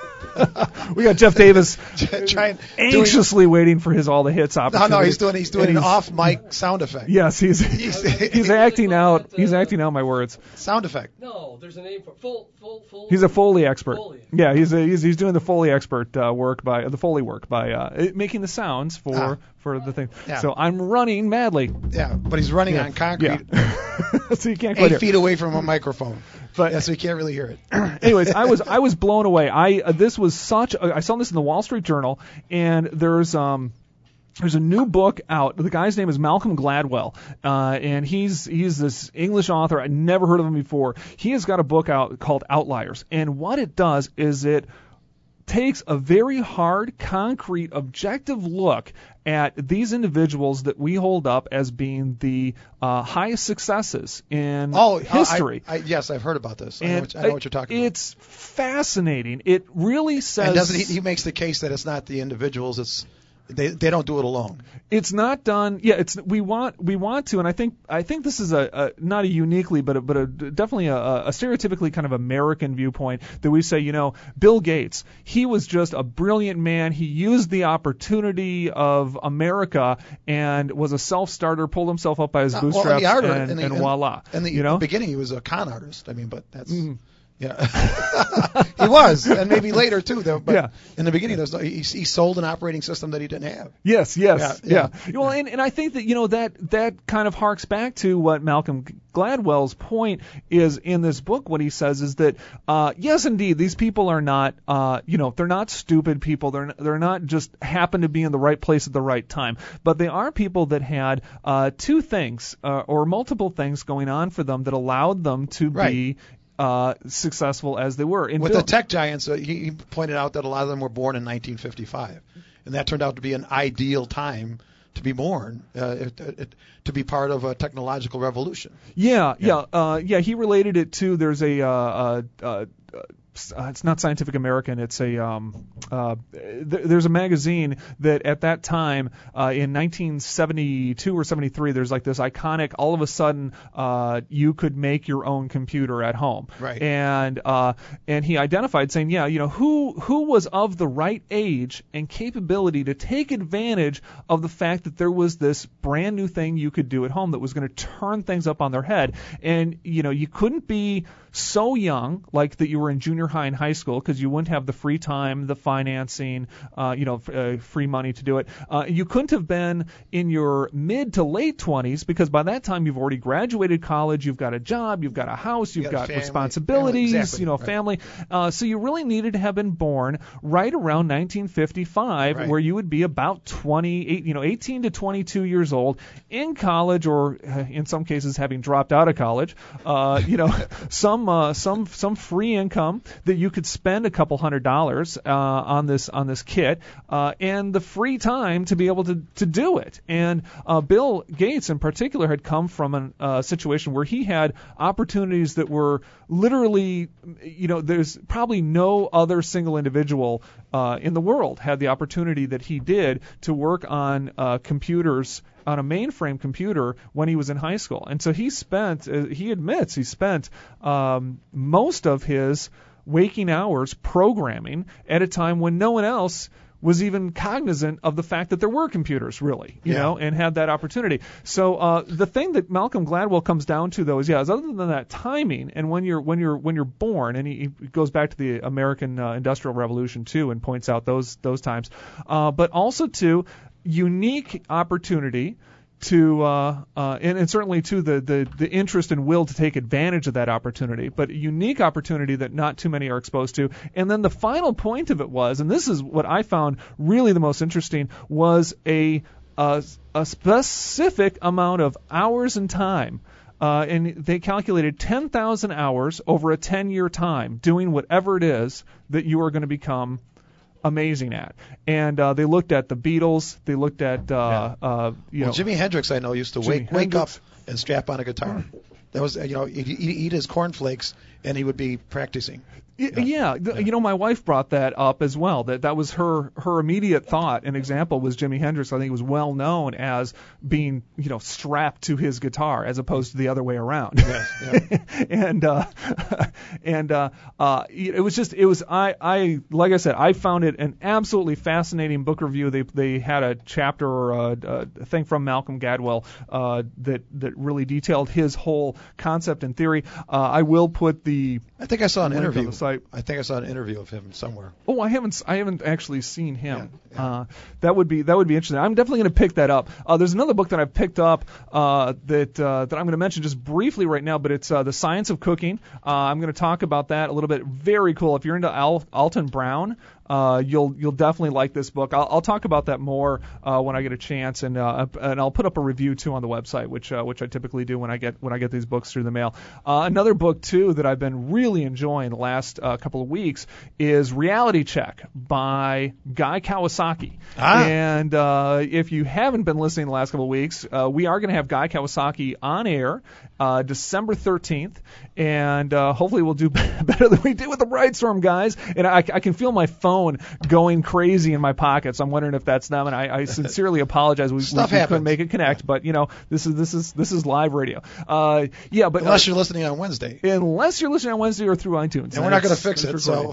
[SPEAKER 2] we got Jeff Davis
[SPEAKER 1] Trying,
[SPEAKER 2] anxiously
[SPEAKER 1] doing,
[SPEAKER 2] waiting for his all the hits opportunity.
[SPEAKER 1] No, no, he's doing he's doing
[SPEAKER 2] and
[SPEAKER 1] an
[SPEAKER 2] he's,
[SPEAKER 1] off mic sound effect.
[SPEAKER 2] Yes, he's he's, he's acting out he's acting out my words.
[SPEAKER 1] Sound effect.
[SPEAKER 9] No, there's a name for full, full, full.
[SPEAKER 2] He's a Foley expert.
[SPEAKER 9] Foley.
[SPEAKER 2] Yeah, he's a, he's he's doing the Foley expert uh, work by the Foley work by uh, making the sounds for
[SPEAKER 1] ah.
[SPEAKER 2] for the thing.
[SPEAKER 1] Yeah.
[SPEAKER 2] So I'm running madly.
[SPEAKER 1] Yeah, but he's running
[SPEAKER 2] Yeah.
[SPEAKER 1] on concrete.
[SPEAKER 2] Yeah. So you can't quite
[SPEAKER 1] eight
[SPEAKER 2] hear.
[SPEAKER 1] feet away from a microphone.
[SPEAKER 2] But
[SPEAKER 1] yeah, so you can't really hear it.
[SPEAKER 2] anyways, I was I was blown away. I uh, this was such. A, I saw this in the Wall Street Journal, and there's um. There's a new book out. The guy's name is Malcolm Gladwell, uh, and he's he's this English author. I'd never heard of him before. He has got a book out called Outliers, and what it does is it takes a very hard, concrete, objective look at these individuals that we hold up as being the uh, highest successes in
[SPEAKER 1] oh,
[SPEAKER 2] history.
[SPEAKER 1] I, I, yes, I've heard about this. I
[SPEAKER 2] And
[SPEAKER 1] know, what, I know what you're talking
[SPEAKER 2] it's about. It's fascinating. It really says.
[SPEAKER 1] And doesn't he, he makes the case that it's not the individuals, it's they they don't do it alone.
[SPEAKER 2] It's not done. Yeah, it's we want we want to, and I think I think this is a, a not a uniquely, but a, but a, definitely a, a stereotypically kind of American viewpoint that we say, you know, Bill Gates, he was just a brilliant man. He used the opportunity of America and was a self-starter, pulled himself up by his
[SPEAKER 1] Uh,
[SPEAKER 2] bootstraps,
[SPEAKER 1] well, in the art,
[SPEAKER 2] and,
[SPEAKER 1] in the,
[SPEAKER 2] and
[SPEAKER 1] in,
[SPEAKER 2] voila.
[SPEAKER 1] In the
[SPEAKER 2] you know?
[SPEAKER 1] beginning, he was a con artist. I mean, but that's.
[SPEAKER 2] Mm.
[SPEAKER 1] Yeah, he was, and maybe later too. Though, but
[SPEAKER 2] Yeah.
[SPEAKER 1] in the beginning, there's no, he, he sold an operating system that he didn't have.
[SPEAKER 2] Yes, yes,
[SPEAKER 1] Yeah,
[SPEAKER 2] yeah. Well, and, and I think that you know that that kind of harks back to what Malcolm Gladwell's point is in this book. What he says is that uh, yes, indeed, these people are not, uh, you know, they're not stupid people. They're they're not just happen to be in the right place at the right time, but they are people that had uh, two things uh, or multiple things going on for them that allowed them to
[SPEAKER 1] Right.
[SPEAKER 2] be. Uh, successful as they were. In
[SPEAKER 1] With
[SPEAKER 2] Bill,
[SPEAKER 1] the tech giants, uh, he, he pointed out that a lot of them were born in nineteen fifty-five, and that turned out to be an ideal time to be born, uh, it, it, to be part of a technological revolution.
[SPEAKER 2] Yeah, yeah, yeah. Uh, yeah. He related it to there's a uh, uh, uh, uh, it's not Scientific American. It's a um, uh, th- there's a magazine that at that time uh, in nineteen seventy-two or seventy-three, there's like this iconic. All of a sudden, uh, you could make your own computer at home.
[SPEAKER 1] Right.
[SPEAKER 2] And uh, and he identified saying, yeah, you know, who who was of the right age and capability to take advantage of the fact that there was this brand new thing you could do at home that was going to turn things up on their head. And you know, you couldn't be so young, like that you were in junior high and high school, because you wouldn't have the free time, the financing, uh, you know, f- uh, free money to do it. Uh, you couldn't have been in your mid to late twenties, because by that time you've already graduated college, you've got a job, you've got a house, you've
[SPEAKER 1] You
[SPEAKER 2] got
[SPEAKER 1] got family,
[SPEAKER 2] responsibilities,
[SPEAKER 1] family, exactly,
[SPEAKER 2] you know,
[SPEAKER 1] right.
[SPEAKER 2] family. Uh, so you really needed to have been born right around nineteen fifty-five,
[SPEAKER 1] Right.
[SPEAKER 2] where you would be about twenty-eight, you know, eighteen to twenty-two years old, in college, or uh, in some cases having dropped out of college. Uh, you know, some uh, some some free income that you could spend a couple hundred dollars uh, on this on this kit, uh, and the free time to be able to to do it. And uh, Bill Gates in particular had come from a uh, situation where he had opportunities that were literally, you know, there's probably no other single individual uh, in the world had the opportunity that he did to work on uh, computers, on a mainframe computer when he was in high school. And so he spent, uh, he admits, he spent um, most of his waking hours programming at a time when no one else was even cognizant of the fact that there were computers, really, you
[SPEAKER 1] Yeah.
[SPEAKER 2] know, and had that opportunity. So uh, the thing that Malcolm Gladwell comes down to, though, is yeah, is other than that timing, and when you're when you're when you're born, and he, he goes back to the American uh, Industrial Revolution too, and points out those those times, uh, but also to unique opportunity to uh, uh, and, and certainly to the, the the interest and will to take advantage of that opportunity, but a unique opportunity that not too many are exposed to. And then the final point of it was, and this is what I found really the most interesting, was a a, a specific amount of hours and time. Uh, and they calculated ten thousand hours over a ten-year time doing whatever it is that you are going to become amazing at. And uh, they looked at the Beatles. They looked at uh,
[SPEAKER 1] Yeah.
[SPEAKER 2] uh, you
[SPEAKER 1] well,
[SPEAKER 2] know,
[SPEAKER 1] Jimi Hendrix, I know, used to
[SPEAKER 2] Jimi
[SPEAKER 1] wake wake up
[SPEAKER 2] Hendrix.
[SPEAKER 1] and strap on a guitar. That was, you know, he'd he'd eat his cornflakes and he would be practicing.
[SPEAKER 2] Y- Yeah, th- you know, my wife brought that up as well. That that was her her immediate thought. An example was Jimi Hendrix. I think he was well known as being, you know, strapped to his guitar as opposed to the other way around.
[SPEAKER 1] Yes, yeah.
[SPEAKER 2] and uh, and uh, uh, it was just it was I I like I said, I found it an absolutely fascinating book review. They they had a chapter or a, a thing from Malcolm Gladwell uh, that that really detailed his whole concept and theory. Uh, I will put the
[SPEAKER 1] I think I saw an
[SPEAKER 2] link on
[SPEAKER 1] interview.
[SPEAKER 2] the site.
[SPEAKER 1] I think I saw an interview of him somewhere.
[SPEAKER 2] Oh, I haven't. I haven't actually seen him.
[SPEAKER 1] Yeah, yeah.
[SPEAKER 2] Uh, that would be that would be interesting. I'm definitely going to pick that up. Uh, there's another book that I've picked up uh, that uh, that I'm going to mention just briefly right now, but it's uh, The Science of Cooking. Uh, I'm going to talk about that a little bit. Very cool. If you're into Al- Alton Brown, uh, you'll you'll definitely like this book. I'll, I'll talk about that more uh, when I get a chance, and uh, and I'll put up a review too on the website, which uh, which I typically do when I get when I get these books through the mail. Uh, another book too that I've been really enjoying the last uh, couple of weeks is Reality Check by Guy Kawasaki.
[SPEAKER 1] Ah.
[SPEAKER 2] And uh, if you haven't been listening the last couple of weeks, uh, we are going to have Guy Kawasaki on air uh, December thirteenth, and uh, hopefully we'll do better than we did with the Brightstorm guys. And I, I can feel my phone going crazy in my pockets. I'm wondering if that's them, and I, I sincerely apologize. We, we,
[SPEAKER 1] Stuff
[SPEAKER 2] we
[SPEAKER 1] happens.
[SPEAKER 2] couldn't make it connect, but you know, this is this is this is live radio. Uh, yeah, but
[SPEAKER 1] Unless
[SPEAKER 2] uh,
[SPEAKER 1] you're listening on Wednesday.
[SPEAKER 2] unless you're listening on Wednesday or through iTunes,
[SPEAKER 1] And we're not going to
[SPEAKER 2] That's-
[SPEAKER 1] fix it,
[SPEAKER 2] that's
[SPEAKER 1] so.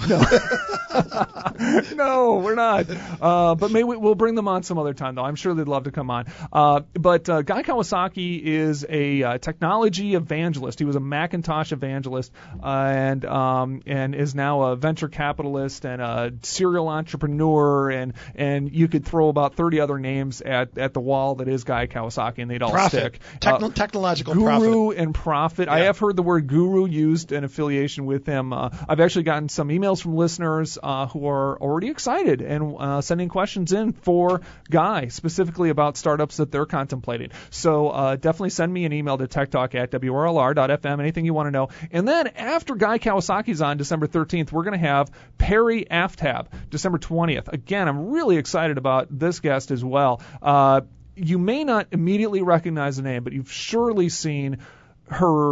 [SPEAKER 2] recorded. No, we're not. Uh, but maybe we, we'll bring them on some other time, though. I'm sure they'd love to come on. Uh, but uh, Guy Kawasaki is a uh, technology evangelist. He was a Macintosh evangelist, uh, and um, and is now a venture capitalist and a serial entrepreneur, and and you could throw about thirty other names at, at the wall that is Guy Kawasaki, and they'd all
[SPEAKER 1] Profit.
[SPEAKER 2] stick.
[SPEAKER 1] Techno-
[SPEAKER 2] Uh,
[SPEAKER 1] technological
[SPEAKER 2] guru
[SPEAKER 1] profit.
[SPEAKER 2] and profit. I
[SPEAKER 1] Yeah.
[SPEAKER 2] have heard the word guru used in affiliation with him. Uh, I've actually gotten some emails from listeners uh, who are already excited and uh, sending questions in for Guy, specifically about startups that they're contemplating. So uh, definitely send me an email to techtalk at W R L R dot F M, anything you want to know. And then after Guy Kawasaki's on December thirteenth, we're going to have Perry Aftab, December twentieth. Again, I'm really excited about this guest as well. Uh, you may not immediately recognize the name, but you've surely seen her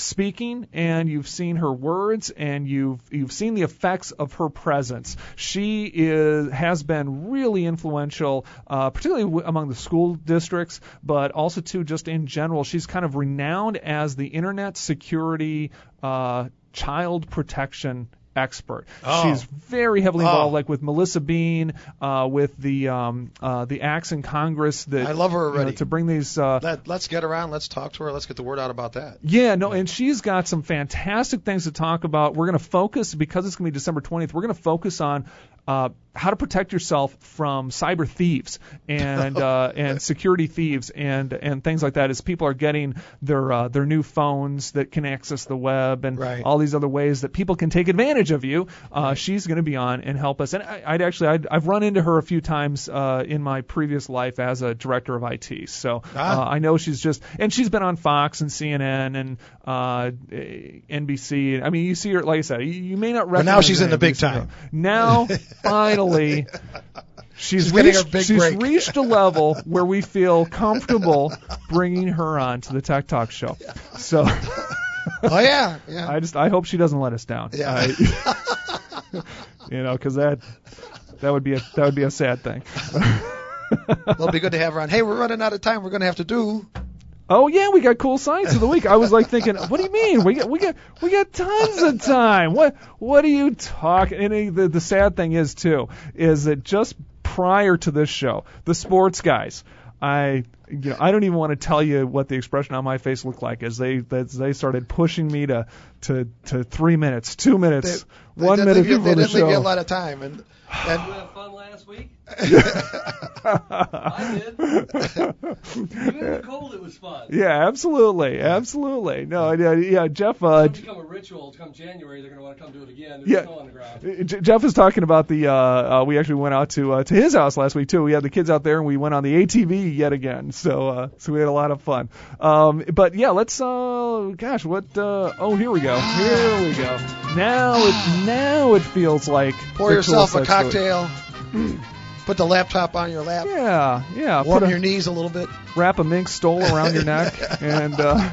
[SPEAKER 2] speaking, and you've seen her words, and you've you've seen the effects of her presence. She is has been really influential, uh, particularly w- among the school districts, but also too just in general. She's kind of renowned as the internet security uh, child protection expert.
[SPEAKER 1] Oh.
[SPEAKER 2] She's very heavily involved,
[SPEAKER 1] Oh.
[SPEAKER 2] like with Melissa Bean, uh, with the um, uh, the acts in Congress that
[SPEAKER 1] I love her
[SPEAKER 2] you know,
[SPEAKER 1] already.
[SPEAKER 2] to bring these. Uh,
[SPEAKER 1] Let, let's get around. Let's talk to her. Let's get the word out about that.
[SPEAKER 2] Yeah, no, and she's got some fantastic things to talk about. We're going to focus, because it's going to be December twentieth, we're going to focus on uh, how to protect yourself from cyber thieves and uh, and security thieves and and things like that, as people are getting their uh, their new phones that can access the web and
[SPEAKER 1] Right.
[SPEAKER 2] all these other ways that people can take advantage of you. Uh, she's going to be on and help us. And I, I'd actually, I'd, I've run into her a few times uh, in my previous life as a director of I T. So
[SPEAKER 1] Ah.
[SPEAKER 2] uh, I know she's just, and she's been on Fox and C N N and uh, N B C. I mean, you see her, like I said, you, you may not
[SPEAKER 1] But
[SPEAKER 2] recognize
[SPEAKER 1] now she's
[SPEAKER 2] her
[SPEAKER 1] in the
[SPEAKER 2] name,
[SPEAKER 1] big
[SPEAKER 2] but you see
[SPEAKER 1] time.
[SPEAKER 2] her. Now, finally, she's,
[SPEAKER 1] She's getting
[SPEAKER 2] reached,
[SPEAKER 1] her big
[SPEAKER 2] she's
[SPEAKER 1] break.
[SPEAKER 2] reached a level where we feel comfortable bringing her on to the Tech Talk show. So.
[SPEAKER 1] Oh yeah, yeah.
[SPEAKER 2] I just I hope she doesn't let us down.
[SPEAKER 1] Yeah.
[SPEAKER 2] I, you know, because that that would be a that would be a sad thing.
[SPEAKER 1] It'll be good to have her on. Hey, we're running out of time. We're going to have to do.
[SPEAKER 2] Oh yeah, we got cool science of the week. I was like thinking, what do you mean? We got we got we got tons of time. What what are you talking? And the the sad thing is too is that just prior to this show, the sports guys. I, you know, I don't even want to tell you what the expression on my face looked like as they as they started pushing me to to, to three minutes, two minutes,
[SPEAKER 1] They,
[SPEAKER 2] one
[SPEAKER 1] they
[SPEAKER 2] minute
[SPEAKER 1] didn't leave you,
[SPEAKER 2] before
[SPEAKER 1] they
[SPEAKER 2] the
[SPEAKER 1] didn't leave you a
[SPEAKER 2] show.
[SPEAKER 1] lot of time, and, and
[SPEAKER 9] Did you have fun last week? I did. Even in the cold, it was fun.
[SPEAKER 2] Yeah, absolutely, absolutely. No, yeah, yeah Jeff. Uh,
[SPEAKER 9] It's become a ritual. Come January, they're going to want to come do it again. There's
[SPEAKER 2] Yeah.
[SPEAKER 9] snow on the ground.
[SPEAKER 2] J- Jeff was talking about the. Uh, uh, we actually went out to uh, to his house last week too. We had the kids out there, and we went on the A T V yet again. So uh, so we had a lot of fun. Um, but yeah, let's. Uh, gosh, what? Uh, oh, here we go. Here we go. Now it now it feels like
[SPEAKER 1] pour
[SPEAKER 2] the
[SPEAKER 1] yourself
[SPEAKER 2] cool
[SPEAKER 1] a
[SPEAKER 2] sex story.
[SPEAKER 1] cocktail. Put the laptop on your lap.
[SPEAKER 2] Yeah, yeah.
[SPEAKER 1] Warm
[SPEAKER 2] put a-
[SPEAKER 1] your knees a little bit.
[SPEAKER 2] Wrap a mink stole around your neck and uh,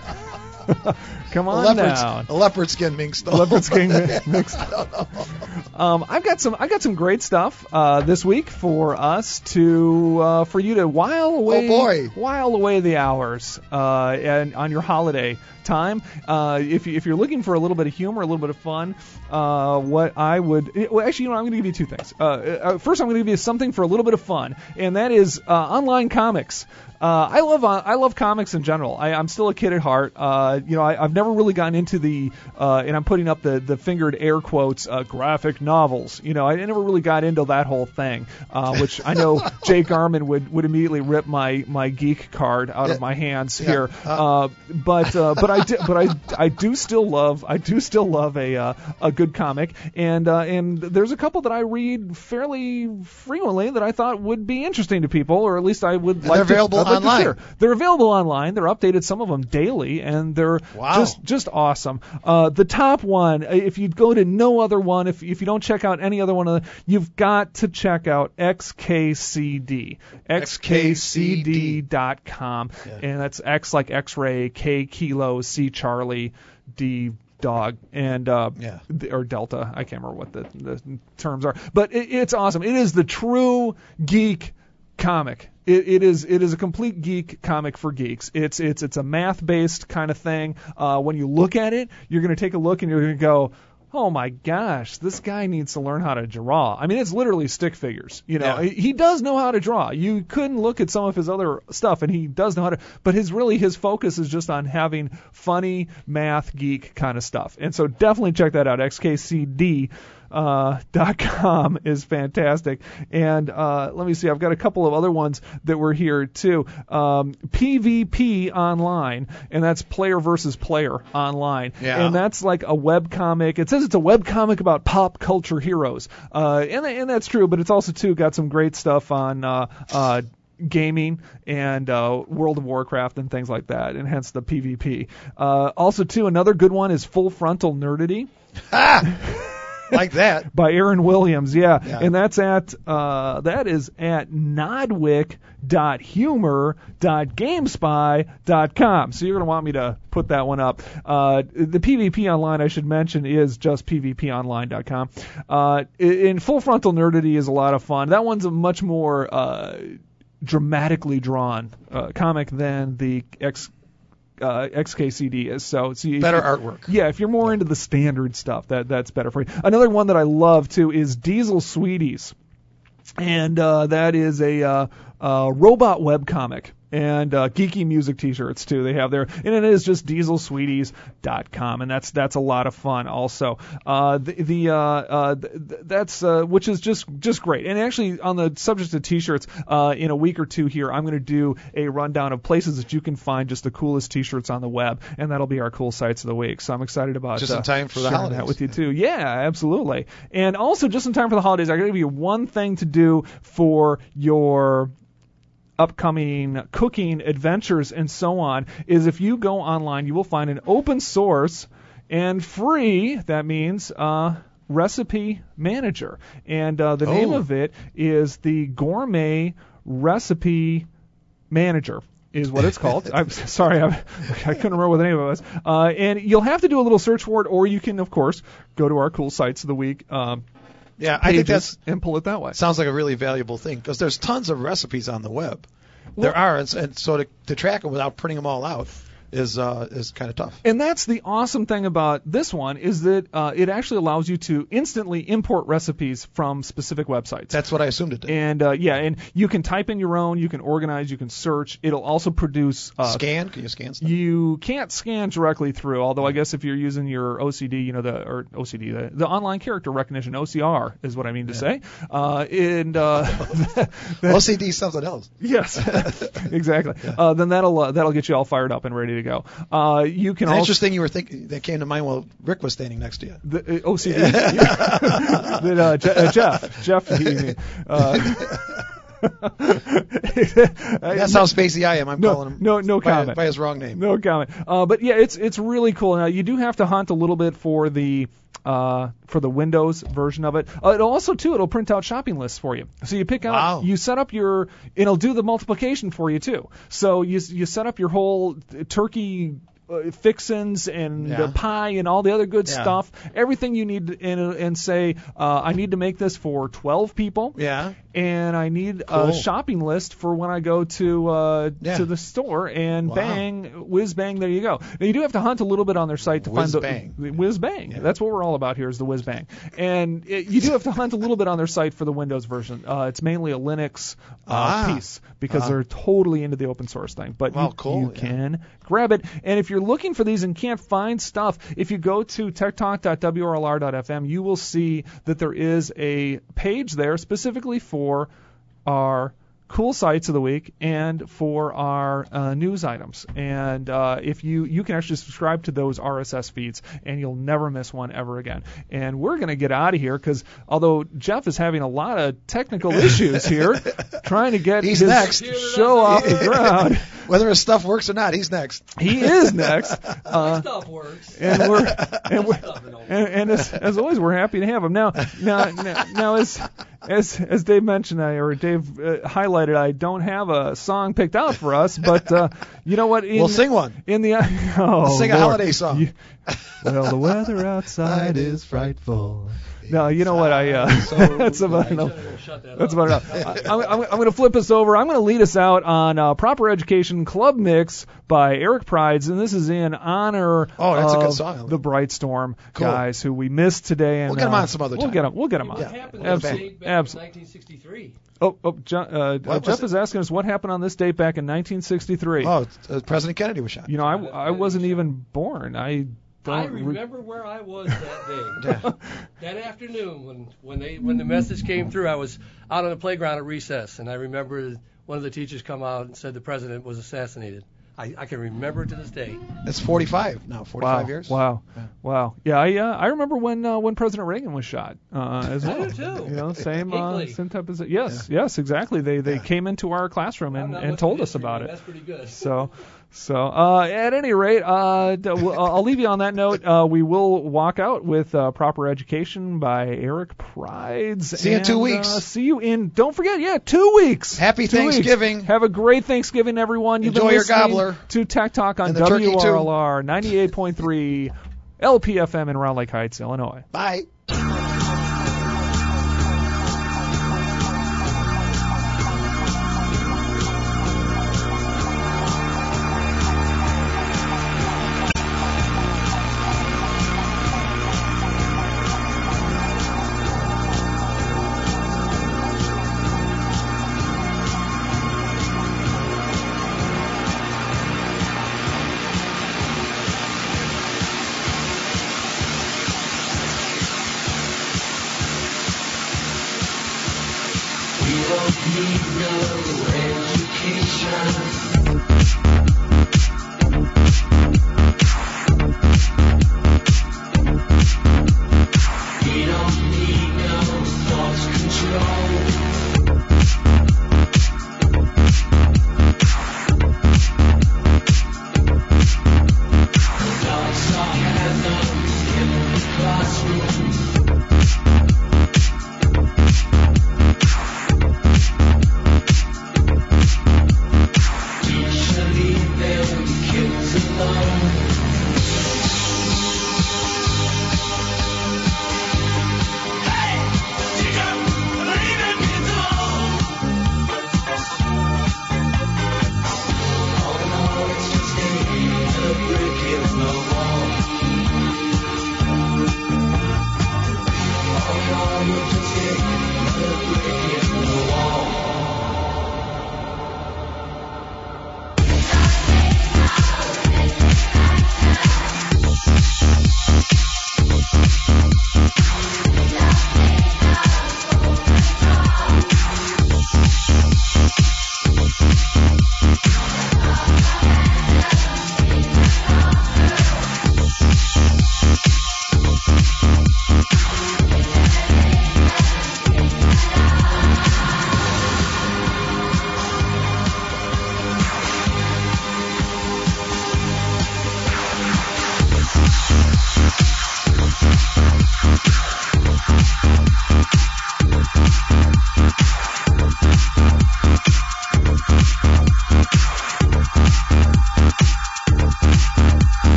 [SPEAKER 2] come
[SPEAKER 1] A
[SPEAKER 2] on
[SPEAKER 1] leopard,
[SPEAKER 2] down.
[SPEAKER 1] a leopard skin mink stole.
[SPEAKER 2] Leopard skin mink stole.
[SPEAKER 1] I don't know.
[SPEAKER 2] Um, I've got some. I got some great stuff uh, this week for us to uh, for you to while away.
[SPEAKER 1] Oh, boy.
[SPEAKER 2] While away the hours uh, and on your holiday time. Uh, if you, if you're looking for a little bit of humor, a little bit of fun, uh, what I would well, actually, you know, I'm going to give you two things. Uh, uh, first, I'm going to give you something for a little bit of fun, and that is uh, online comics. Uh, I love uh, I love comics in general. I, I'm still a kid at heart. Uh, you know, I, I've never really gotten into the uh, and I'm putting up the, the fingered air quotes uh, graphic novels. You know, I never really got into that whole thing, uh, which I know Jay Garman would, would immediately rip my, my geek card out
[SPEAKER 1] Yeah.
[SPEAKER 2] of my hands
[SPEAKER 1] Yeah.
[SPEAKER 2] here.
[SPEAKER 1] Uh,
[SPEAKER 2] Uh, but uh, but I do, but I I do still love I do still love a uh, a good comic, and uh, and there's a couple that I read fairly frequently that I thought would be interesting to people, or at least I would
[SPEAKER 1] And
[SPEAKER 2] like
[SPEAKER 1] they're
[SPEAKER 2] to,
[SPEAKER 1] available
[SPEAKER 2] I'd like to
[SPEAKER 1] online.
[SPEAKER 2] share. They're available online. They're updated, some of them daily, and they're
[SPEAKER 1] Wow.
[SPEAKER 2] just just awesome. Uh, the top one, if you go to no other one, if if you don't check out any other one, of the, you've got to check out X K C D, X K C D dot com,
[SPEAKER 1] Yeah.
[SPEAKER 2] and that's X like X-ray, K kilo, C Charlie, D dog, and uh,
[SPEAKER 1] Yeah.
[SPEAKER 2] th- or Delta. I can't remember what the, the terms are, but it, it's awesome. It is the true geek comic. It, it is it is a complete geek comic for geeks. It's it's it's a math based kind of thing. Uh, when you look at it, you're going to take a look and you're going to go, oh my gosh, this guy needs to learn how to draw. I mean, it's literally stick figures. You know,
[SPEAKER 1] Yeah.
[SPEAKER 2] he, he does know how to draw. You couldn't look at some of his other stuff, and he does know how to. But his really his focus is just on having funny math geek kind of stuff. And so definitely check that out. X K C D. Uh, dot com is fantastic, and uh, let me see. I've got a couple of other ones that were here too. Um, P V P online, and that's player versus player online,
[SPEAKER 1] Yeah.
[SPEAKER 2] and that's like a web comic. It says it's a web comic about pop culture heroes, uh, and and that's true. But it's also too got some great stuff on. Uh, uh, gaming and uh, World of Warcraft and things like that, and hence the P V P. Uh, also, too, another good one is Full Frontal Nerdity.
[SPEAKER 1] Like that.
[SPEAKER 2] By Aaron Williams, yeah.
[SPEAKER 1] Yeah.
[SPEAKER 2] And that's at, uh, that is at nodwick dot humor dot gamespy dot com. So you're going to want me to put that one up. Uh, the P V P Online, I should mention, is just P V P online dot com. Uh, in Full Frontal Nerdity is a lot of fun. That one's a much more uh, dramatically drawn uh, comic than the X Uh, X K C D is. So, so you,
[SPEAKER 1] better artwork.
[SPEAKER 2] Yeah, if you're more into the standard stuff, that that's better for you. Another one that I love too is Diesel Sweeties, and uh, that is a uh, uh, robot webcomic. And uh, geeky music T-shirts too. They have there, and it is just diesel sweeties dot com, and that's that's a lot of fun. Also, uh, the, the uh, uh, th- that's uh, which is just just great. And actually, on the subject of T-shirts, uh, in a week or two here, I'm going to do a rundown of places that you can find just the coolest T-shirts on the web, and that'll be our cool sites of the week. So I'm excited about
[SPEAKER 1] just
[SPEAKER 2] uh,
[SPEAKER 1] in time for the
[SPEAKER 2] sharing
[SPEAKER 1] holidays
[SPEAKER 2] that with you too. Yeah, absolutely. And also just in time for the holidays, I got to give you one thing to do for your upcoming cooking adventures and so on, is if you go online, you will find an open source and free, that means, uh, recipe manager. And uh, the
[SPEAKER 1] Oh.
[SPEAKER 2] name of it is the Gourmet Recipe Manager. Is what it's called. I'm sorry, I, I couldn't remember what the name of it was. Uh, and you'll have to do a little search for it, or you can, of course, go to our cool sites of the week. Um,
[SPEAKER 1] Yeah, I think
[SPEAKER 2] pages
[SPEAKER 1] that's
[SPEAKER 2] and pull it that way.
[SPEAKER 1] sounds like a really valuable thing because there's tons of recipes on the web. There
[SPEAKER 2] Well-
[SPEAKER 1] are, and, and so to, to track them without printing them all out is uh, is kind of tough.
[SPEAKER 2] And that's the awesome thing about this one, is that uh, it actually allows you to instantly import recipes from specific websites.
[SPEAKER 1] That's what I assumed it did.
[SPEAKER 2] And uh, yeah, and you can type in your own, you can organize, you can search. It'll also produce uh,
[SPEAKER 1] Scan? Can you scan stuff?
[SPEAKER 2] You can't scan directly through, although I guess if you're using your O C D, you know, the or O C D, the, the online character recognition, O C R is what I mean to say. Uh, and uh,
[SPEAKER 1] O C D is something else.
[SPEAKER 2] Yes, exactly. Uh, then that'll uh, that'll get you all fired up and ready to go. Uh, you can
[SPEAKER 1] It's
[SPEAKER 2] also
[SPEAKER 1] interesting you were thinking that came to mind while Rick was standing next to you.
[SPEAKER 2] the uh, O C D. that, uh, Je- uh, Jeff, Jeff, you mean, uh,
[SPEAKER 1] That's how spacey I am. I'm
[SPEAKER 2] no,
[SPEAKER 1] calling him
[SPEAKER 2] no, no
[SPEAKER 1] by,
[SPEAKER 2] comment.
[SPEAKER 1] by his wrong name.
[SPEAKER 2] No comment. Uh, but yeah, it's it's really cool. Now you do have to hunt a little bit for the uh, for the Windows version of it. Uh, it'll also too, it'll print out shopping lists for you. So you pick out,
[SPEAKER 1] Wow.
[SPEAKER 2] you set up your, it'll do the multiplication for you too. So you you set up your whole turkey uh, fixins and
[SPEAKER 1] Yeah.
[SPEAKER 2] the pie and all the other good
[SPEAKER 1] Yeah.
[SPEAKER 2] stuff, everything you need, and, and say, uh, I need to make this for twelve people.
[SPEAKER 1] Yeah.
[SPEAKER 2] And I need
[SPEAKER 1] Cool.
[SPEAKER 2] a shopping list for when I go to uh,
[SPEAKER 1] Yeah.
[SPEAKER 2] to the store, and
[SPEAKER 1] Wow.
[SPEAKER 2] bang, whiz bang, there you go. Now you do have to hunt a little bit on their site to
[SPEAKER 1] Whiz
[SPEAKER 2] find
[SPEAKER 1] bang.
[SPEAKER 2] the, the whiz bang.
[SPEAKER 1] Yeah.
[SPEAKER 2] That's what we're all about here, is the whiz bang. And it, you do have to hunt a little bit on their site for the Windows version. Uh, it's mainly a Linux uh,
[SPEAKER 1] Ah.
[SPEAKER 2] piece because
[SPEAKER 1] Ah.
[SPEAKER 2] they're totally into the open source thing. But
[SPEAKER 1] Well,
[SPEAKER 2] you,
[SPEAKER 1] cool,
[SPEAKER 2] you
[SPEAKER 1] yeah.
[SPEAKER 2] can grab it. And if you're looking for these and can't find stuff, if you go to tech talk dot w r l r dot f m, you will see that there is a page there specifically for our cool sites of the week and for our uh, news items. And uh, if you you can actually subscribe to those R S S feeds, and you'll never miss one ever again. And we're going to get out of here because although Jeff is having a lot of technical issues here, trying to get
[SPEAKER 1] He's
[SPEAKER 2] his
[SPEAKER 1] next.
[SPEAKER 2] show off the ground.
[SPEAKER 1] Whether his stuff works or not, he's next.
[SPEAKER 2] He is next. Uh,
[SPEAKER 13] Stuff works.
[SPEAKER 2] and we're and we're and, and as, as always, we're happy to have him. Now, now, now, now as as as Dave mentioned, I, or Dave uh, highlighted, I don't have a song picked out for us, but uh, you know what? In,
[SPEAKER 1] We'll sing one.
[SPEAKER 2] In the oh,
[SPEAKER 1] We'll sing a
[SPEAKER 2] Lord.
[SPEAKER 1] holiday song.
[SPEAKER 2] You- well, the weather outside is frightful. No, you know what? I uh,
[SPEAKER 1] So
[SPEAKER 2] that's about enough.
[SPEAKER 13] Shut that
[SPEAKER 2] That's
[SPEAKER 13] up.
[SPEAKER 2] about enough. I, I'm, I'm, I'm going to flip us over. I'm going to lead us out on uh, Proper Education Club Mix by Eric Prides, and this is in honor
[SPEAKER 1] Oh, that's a good
[SPEAKER 2] of
[SPEAKER 1] song.
[SPEAKER 2] the Bright Storm
[SPEAKER 1] Cool.
[SPEAKER 2] guys who we missed today. And
[SPEAKER 1] We'll get 'em
[SPEAKER 2] uh,
[SPEAKER 1] on some other
[SPEAKER 2] We'll
[SPEAKER 1] time.
[SPEAKER 2] get them. We'll get them
[SPEAKER 13] What
[SPEAKER 2] on.
[SPEAKER 13] happened
[SPEAKER 2] Abso-
[SPEAKER 13] that date back
[SPEAKER 2] abso-
[SPEAKER 13] in nineteen sixty-three?
[SPEAKER 2] Oh, oh John, uh,
[SPEAKER 1] What was
[SPEAKER 2] Jeff
[SPEAKER 1] it?
[SPEAKER 2] is asking us what happened on this date back in nineteen sixty-three.
[SPEAKER 1] Oh, uh, President Kennedy was shot.
[SPEAKER 2] You know, I, I wasn't even born. I don't
[SPEAKER 13] I
[SPEAKER 2] re-
[SPEAKER 13] remember where I was that day. That afternoon when, when they when the message came through, I was out on the playground at recess, and I remember one of the teachers come out and said the president was assassinated. I, I can remember it to this day.
[SPEAKER 1] It's forty-five now, forty-five
[SPEAKER 2] wow.
[SPEAKER 1] years.
[SPEAKER 2] Wow,
[SPEAKER 1] Yeah.
[SPEAKER 2] wow. Yeah, I uh, I remember when uh, when President Reagan was shot uh, as well.
[SPEAKER 13] I do too.
[SPEAKER 2] You know, same uh,
[SPEAKER 13] Hinckley.
[SPEAKER 2] same type of yes, yes, exactly. They they
[SPEAKER 1] Yeah.
[SPEAKER 2] came into our classroom and,
[SPEAKER 13] I'm not
[SPEAKER 2] and
[SPEAKER 13] much
[SPEAKER 2] told
[SPEAKER 13] of a
[SPEAKER 2] us
[SPEAKER 13] history
[SPEAKER 2] about
[SPEAKER 13] guy.
[SPEAKER 2] it.
[SPEAKER 13] That's pretty good.
[SPEAKER 2] So, so uh, at any rate, uh, d- w- I'll leave you on that note. Uh, we will walk out with uh, Proper Education by Eric Prides.
[SPEAKER 1] See you in
[SPEAKER 2] and,
[SPEAKER 1] two weeks.
[SPEAKER 2] Uh, see you in. Don't forget, yeah, two weeks.
[SPEAKER 1] Happy
[SPEAKER 2] Two weeks.
[SPEAKER 1] Thanksgiving.
[SPEAKER 2] Have a great Thanksgiving, everyone. You've
[SPEAKER 1] Enjoy
[SPEAKER 2] been
[SPEAKER 1] your
[SPEAKER 2] listening
[SPEAKER 1] gobbler.
[SPEAKER 2] to Tech Talk on
[SPEAKER 1] And the turkey, too.
[SPEAKER 2] W R L R ninety-eight point three L P F M in Round Lake Heights, Illinois.
[SPEAKER 1] Bye.
[SPEAKER 14] We don't need no education.